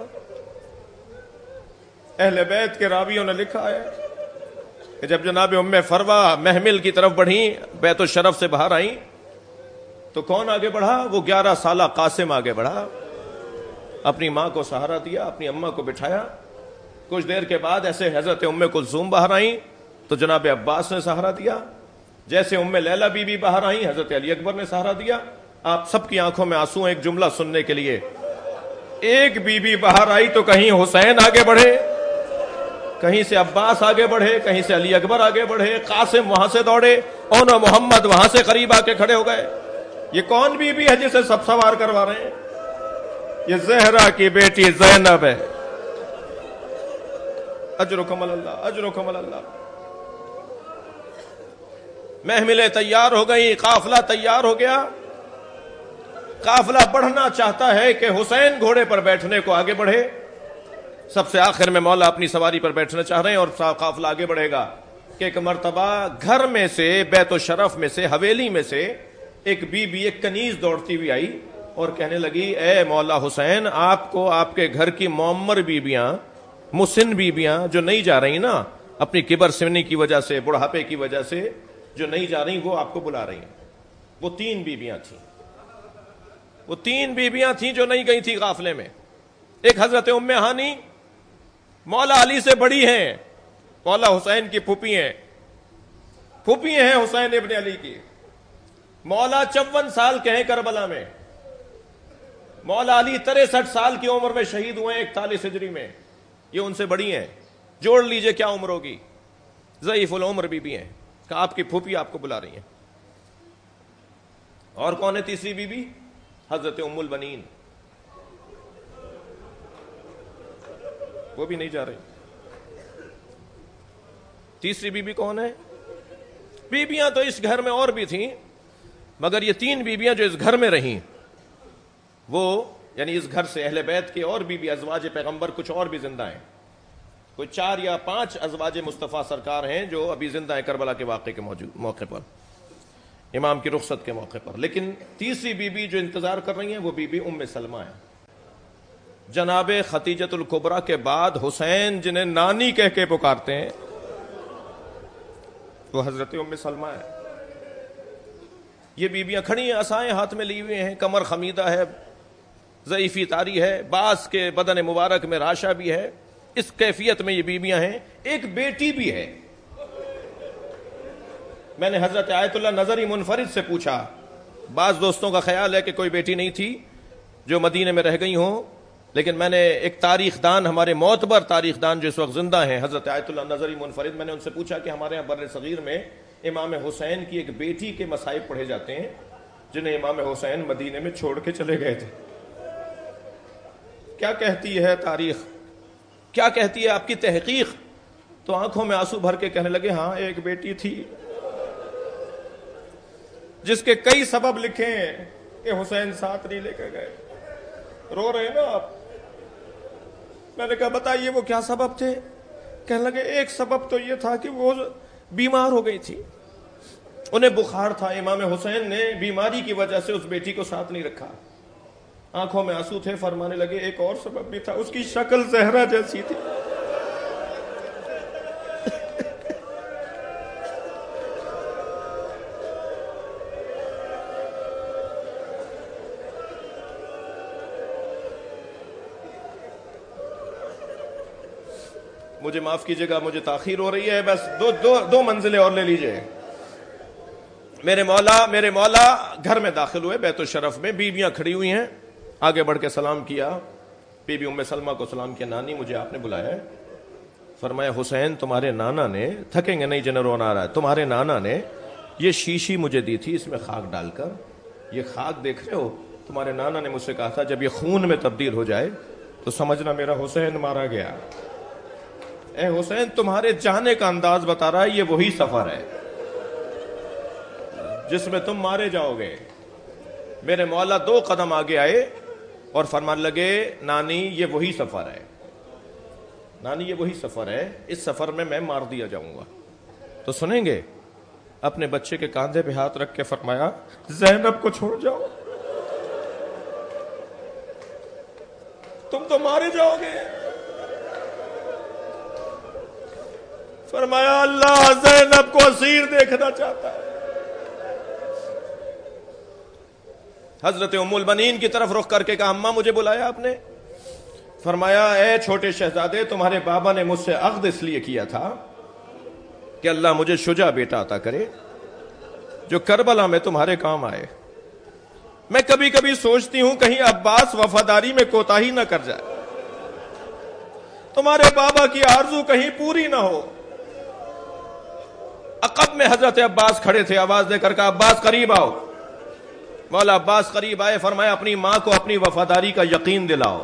اہل بیت کے راویوں نے لکھا ہے کہ جب جناب ام فروہ محمل کی طرف بڑھیں، بیت الشرف سے باہر آئیں، تو کون آگے بڑھا؟ وہ گیارہ سالہ قاسم آگے بڑھا، اپنی ماں کو سہارا دیا، اپنی اماں کو بٹھایا. کچھ دیر کے بعد ایسے حضرت ام کلثوم باہر آئیں تو جناب عباس نے سہارا دیا. جیسے ام لیلہ بی بی باہر آئیں، حضرت علی اکبر نے سہارا دیا. آپ سب کی آنکھوں میں آنسو ہیں ایک جملہ سننے کے لیے. ایک بی بی باہر آئی تو کہیں حسین آگے بڑھے، کہیں سے عباس آگے بڑھے، کہیں سے علی اکبر آگے بڑھے، قاسم وہاں سے دوڑے، اور محمد وہاں سے قریب آ کے کھڑے ہو گئے. یہ کون بی بی ہے جسے سب سوار کروا رہے ہیں؟ یہ زہرا کی بیٹی زینب ہے. اجرکم اللہ، اجرکم اللہ. محملیں تیار ہو گئی، قافلہ تیار ہو گیا. قافلہ بڑھنا چاہتا ہے کہ حسین گھوڑے پر بیٹھنے کو آگے بڑھے. سب سے آخر میں مولا اپنی سواری پر بیٹھنا چاہ رہے ہیں اور قافلہ آگے بڑھے گا کہ ایک مرتبہ گھر میں سے، بیت الشرف میں سے، حویلی میں سے ایک بی بی، ایک کنیز دوڑتی ہوئی آئی اور کہنے لگی، اے مولا حسین، آپ کو آپ کے گھر کی معمر بیبیاں، مسن بیبیاں جو نہیں جا رہی نا، اپنی کبر سنی کی وجہ سے، بڑھاپے کی وجہ سے جو نہیں جا رہی، وہ آپ کو بلا رہی ہیں. وہ تین بیبیاں تھیں، وہ تین بیبیاں تھیں جو نہیں گئی تھی قافلے میں. ایک حضرت ام ہانی، مولا علی سے بڑی ہیں، مولا حسین کی پھوپھی ہیں، پھوپھی ہیں حسین ابن علی کی. مولا چون سال کے ہیں کربلا میں، مولا علی تریسٹھ سال کی عمر میں شہید ہوئے ہیں اکتالیس ہجری میں. یہ ان سے بڑی ہیں. جوڑ لیجئے کیا عمر ہوگی. ضعیف العمر بی بی ہیں کہ آپ کی پھوپھی آپ کو بلا رہی ہیں. اور کون ہے تیسری بی بی؟ حضرت ام البنین. وہ بھی نہیں جا رہی. تیسری بیوی کون ہے؟ بیویاں تو اس گھر میں اور بھی تھیں، مگر یہ تین بیویاں جو اس گھر میں رہیں وہ یعنی اس گھر سے اہل بیت کے اور بیوی ازواج پیغمبر کچھ اور بھی زندہ ہیں، کوئی چار یا پانچ ازواج مصطفیٰ سرکار ہیں جو ابھی زندہ ہیں کربلا کے واقعے کے موقع پر، امام کی رخصت کے موقع پر. لیکن تیسری بیوی جو انتظار کر رہی ہیں وہ بیوی ام سلمہ ہے. جناب خدیجۃ الکبریٰ کے بعد حسین جنہیں نانی کہہ کے پکارتے ہیں وہ حضرت ام سلمہ ہے. یہ بیویاں کھڑی ہیں، عصائیں ہاتھ میں لی ہوئے ہیں، کمر خمیدہ ہے، ضعیفی طاری ہے، بعض کے بدن مبارک میں راشا بھی ہے. اس کیفیت میں یہ بیویاں ہیں. ایک بیٹی بھی ہے. میں نے حضرت آیت اللہ نظری منفرد سے پوچھا، بعض دوستوں کا خیال ہے کہ کوئی بیٹی نہیں تھی جو مدینے میں رہ گئی ہوں، لیکن میں نے ایک تاریخ دان، ہمارے معتبر تاریخ دان جو اس وقت زندہ ہیں، حضرت آیت اللہ نظری منفرد، میں نے ان سے پوچھا کہ ہمارے یہاں بر صغیر میں امام حسین کی ایک بیٹی کے مصائب پڑھے جاتے ہیں جنہیں امام حسین مدینے میں چھوڑ کے چلے گئے تھے. کیا کہتی ہے تاریخ، کیا کہتی ہے آپ کی تحقیق؟ تو آنکھوں میں آنسو بھر کے کہنے لگے ہاں ایک بیٹی تھی جس کے کئی سبب لکھے ہیں کہ حسین ساتھ نہیں لے کے گئے. رو رہے ہیں نا آپ؟ میں نے کہا بتائیے وہ کیا سبب تھے؟ کہنے لگے ایک سبب تو یہ تھا کہ وہ بیمار ہو گئی تھی، انہیں بخار تھا، امام حسین نے بیماری کی وجہ سے اس بیٹی کو ساتھ نہیں رکھا. آنکھوں میں آنسو تھے، فرمانے لگے ایک اور سبب بھی تھا، اس کی شکل زہرا جیسی تھی. مجھے معاف کیجیے گا، مجھے تاخیر ہو رہی ہے، بس دو دو دو منزلیں اور لے لیجئے. میرے مولا میرے مولا گھر میں داخل ہوئے، بیت الشرف میں بیویاں کھڑی ہوئی ہیں. آگے بڑھ کے سلام کیا، بی بی ام سلمہ کو سلام کیا، نانی مجھے آپ نے بلایا ہے. فرمایا حسین تمہارے نانا نے، تھکیں گے نہیں جنہیں رونا آ رہا ہے، تمہارے نانا نے یہ شیشی مجھے دی تھی، اس میں خاک ڈال کر، یہ خاک دیکھ رہے ہو، تمہارے نانا نے مجھ سے کہا تھا جب یہ خون میں تبدیل ہو جائے تو سمجھنا میرا حسین مارا گیا. اے حسین تمہارے جانے کا انداز بتا رہا ہے، یہ وہی سفر ہے جس میں تم مارے جاؤ گے. میرے مولا دو قدم آگے آئے اور فرمان لگے نانی یہ وہی سفر ہے، نانی یہ وہی سفر ہے، اس سفر میں میں مار دیا جاؤں گا. تو سنیں گے؟ اپنے بچے کے کاندھے پہ ہاتھ رکھ کے فرمایا زینب کو چھوڑ جاؤ، تم تو مارے جاؤ گے. فرمایا اللہ زینب کو اسیر دیکھنا چاہتا ہے. حضرت ام المؤمنین کی طرف رخ کر کے کہا اماں مجھے بلایا آپ نے؟ فرمایا اے چھوٹے شہزادے تمہارے بابا نے مجھ سے عقد اس لیے کیا تھا کہ اللہ مجھے شجاع بیٹا عطا کرے جو کربلا میں تمہارے کام آئے. میں کبھی کبھی سوچتی ہوں کہیں عباس وفاداری میں کوتاہی نہ کر جائے، تمہارے بابا کی آرزو کہیں پوری نہ ہو. عقب میں حضرت عباس کھڑے تھے، آواز دے کر کہا عباس قریب آؤ. مولا عباس قریب آئے، فرمایا اپنی ماں کو اپنی وفاداری کا یقین دلاؤ.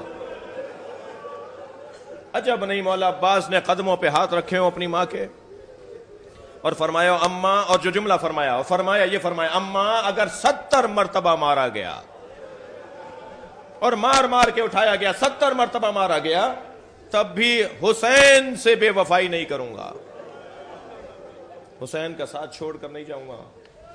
عجب نہیں، مولا عباس نے قدموں پہ ہاتھ رکھے ہوں اپنی ماں کے اور فرمایا اماں، اور جو جملہ فرمایا اور فرمایا یہ فرمایا اماں اگر ستر مرتبہ مارا گیا اور مار مار کے اٹھایا گیا، ستر مرتبہ مارا گیا، تب بھی حسین سے بے وفائی نہیں کروں گا، حسین کا ساتھ چھوڑ کر نہیں جاؤں گا.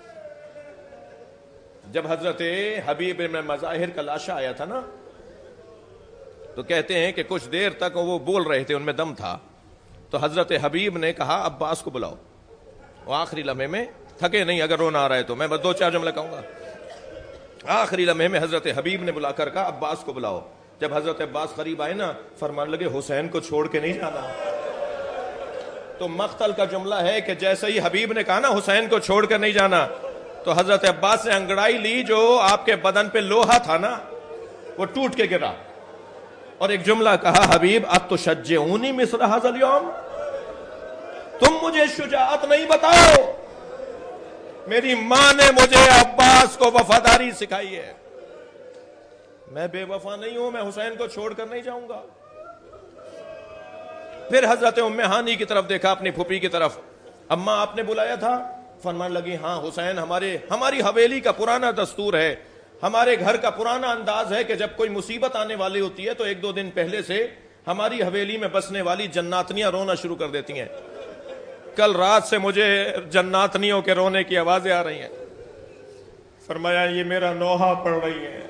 جب حضرت حبیب بن مظاہر کا لاشا آیا تھا نا تو کہتے ہیں کہ کچھ دیر تک وہ بول رہے تھے، ان میں دم تھا. تو حضرت حبیب نے کہا عباس کو بلاؤ. وہ آخری لمحے میں، تھکے نہیں اگر رونا آ رہا ہے تو میں بس دو چار جملے کہوں گا. آخری لمحے میں حضرت حبیب نے بلا کر کہا عباس کو بلاؤ. جب حضرت عباس قریب آئے نا فرمان لگے حسین کو چھوڑ کے نہیں جانا. تو مقتل کا جملہ ہے کہ جیسے ہی حبیب نے کہا نا حسین کو چھوڑ کر نہیں جانا تو حضرت عباس نے انگڑائی لی، جو آپ کے بدن پہ لوہا تھا نا وہ ٹوٹ کے گرا اور ایک جملہ کہا حبیب اتشجعونی مثل ھذا اليوم، تم مجھے شجاعت نہیں بتاؤ، میری ماں نے مجھے عباس کو وفاداری سکھائی ہے، میں بے وفا نہیں ہوں، میں حسین کو چھوڑ کر نہیں جاؤں گا. پھر حضرت ام ہانی کی طرف دیکھا، اپنی پھوپھی کی طرف، اماں آپ نے بلایا تھا؟ فرمانے لگی ہاں حسین، ہمارے ہماری حویلی کا پرانا دستور ہے، ہمارے گھر کا پرانا انداز ہے کہ جب کوئی مصیبت آنے والی ہوتی ہے تو ایک دو دن پہلے سے ہماری حویلی میں بسنے والی جناتنیاں رونا شروع کر دیتی ہیں۔ کل رات سے مجھے جناتنیوں کے رونے کی آوازیں آ رہی ہیں۔ فرمایا یہ میرا نوحہ پڑھ رہی ہے،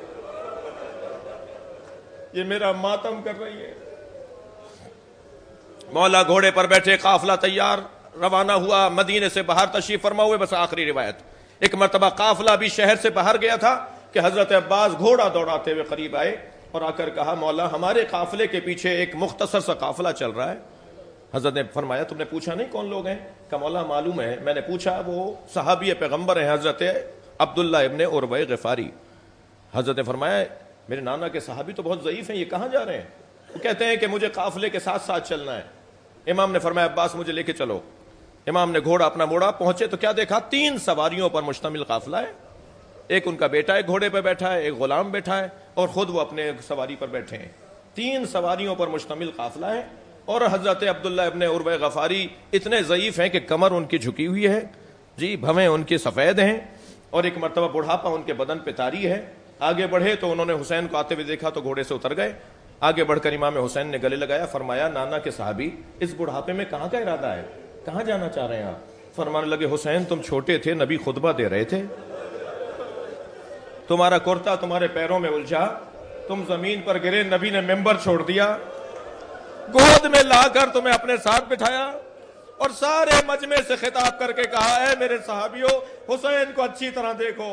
یہ میرا ماتم کر رہی ہے۔ مولا گھوڑے پر بیٹھے، قافلہ تیار، روانہ ہوا، مدینے سے باہر تشریف فرما ہوئے۔ بس آخری روایت، ایک مرتبہ قافلہ بھی شہر سے باہر گیا تھا کہ حضرت عباس گھوڑا دوڑاتے ہوئے قریب آئے اور آ کر کہا مولا ہمارے قافلے کے پیچھے ایک مختصر سا قافلہ چل رہا ہے۔ حضرت نے فرمایا تم نے پوچھا نہیں کون لوگ ہیں؟ کہ مولا معلوم ہے، میں نے پوچھا، وہ صحابی پیغمبر ہیں حضرت عبداللہ ابن عروہ غفاری۔ حضرت نے فرمایا میرے نانا کے صحابی تو بہت ضعیف ہیں، یہ کہاں جا رہے ہیں؟ وہ کہتے ہیں کہ مجھے قافلے کے ساتھ ساتھ چلنا ہے۔ امام نے فرمایا عباس مجھے لے کے چلو۔ امام نے گھوڑا اپنا موڑا، پہنچے تو کیا دیکھا؟ تین سواریوں پر مشتمل قافلہ ہے، ایک ان کا بیٹا ایک گھوڑے پہ بیٹھا ہے، ایک غلام بیٹھا ہے اور خود وہ اپنے سواری پر بیٹھے ہیں۔ تین سواریوں پر مشتمل قافلہ ہے اور حضرت عبداللہ ابن عروہ غفاری اتنے ضعیف ہیں کہ کمر ان کی جھکی ہوئی ہے، جی بھویں ان کی سفید ہیں، اور ایک مرتبہ بڑھاپا ان کے بدن پہ طاری ہے۔ آگے بڑھے تو انہوں نے حسین کو آتے ہوئے دیکھا تو گھوڑے سے اتر گئے۔ آگے بڑھ کر امام حسین نے گلے لگایا، فرمایا نانا کے صحابی اس بڑھاپے میں کہاں کا ارادہ ہے، کہاں جانا چاہ رہے ہیں آپ؟ فرمانے لگے حسین تم چھوٹے تھے، نبی خطبہ دے رہے تھے، تمہارا کرتا تمہارے پیروں میں الجھا، تم زمین پر گرے، نبی نے ممبر چھوڑ دیا، گود میں لا کر تمہیں اپنے ساتھ بٹھایا اور سارے مجمع سے خطاب کر کے کہا اے میرے صحابیوں حسین کو اچھی طرح دیکھو،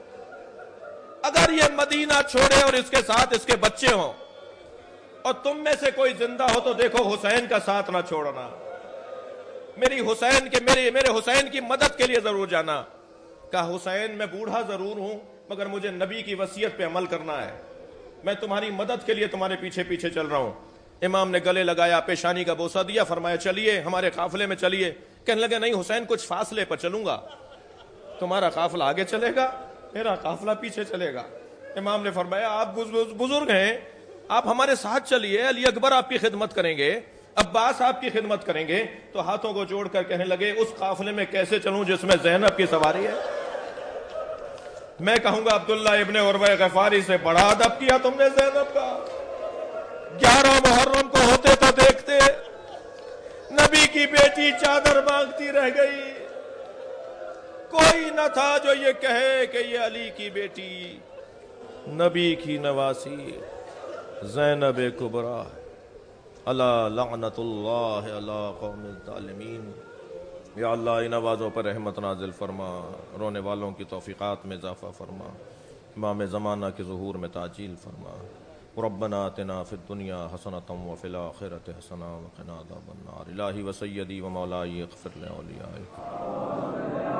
اگر یہ مدینہ چھوڑے اور اس کے ساتھ اس کے بچے ہوں اور تم میں سے کوئی زندہ ہو تو دیکھو حسین کا ساتھ نہ چھوڑنا، میری حسین کے میرے میرے حسین کی مدد کے لیے ضرور جانا۔ کہا حسین میں بوڑھا ضرور ہوں مگر مجھے نبی کی وصیت پہ عمل کرنا ہے، میں تمہاری مدد کے لیے تمہارے پیچھے پیچھے چل رہا ہوں۔ امام نے گلے لگایا، پیشانی کا بوسہ دیا، فرمایا چلیے ہمارے قافلے میں چلیے۔ کہنے لگے نہیں حسین کچھ فاصلے پر چلوں گا، تمہارا قافلہ آگے چلے گا میرا قافلہ پیچھے چلے گا۔ امام نے فرمایا آپ بزرگ ہیں، آپ ہمارے ساتھ چلیے، علی اکبر آپ کی خدمت کریں گے، عباس آپ کی خدمت کریں گے۔ تو ہاتھوں کو جوڑ کر کہنے لگے اس قافلے میں کیسے چلوں جس میں زینب کی سواری ہے؟ میں کہوں گا عبداللہ ابن عروہ غفاری سے بڑا ادب کیا تم نے زینب کا۔ گیارہ محرم کو ہوتے تو دیکھتے نبی کی بیٹی چادر مانگتی رہ گئی، کوئی نہ تھا جو یہ کہے کہ یہ علی کی بیٹی نبی کی نواسی زینب کبریٰ ہے۔ اللہ لعنت اللہ علی قوم الظالمین۔ یا اللہ ان آوازوں پر رحمت نازل فرما، رونے والوں کی توفیقات میں اضافہ فرما، امام زمانہ کے ظہور میں تعجیل فرما۔ ربنا آتنا فی الدنیا حسنۃ وفی الآخرۃ حسنۃ وقنا عذاب النار۔ الہی و سیدی و مولائی اغفر لأولیائک۔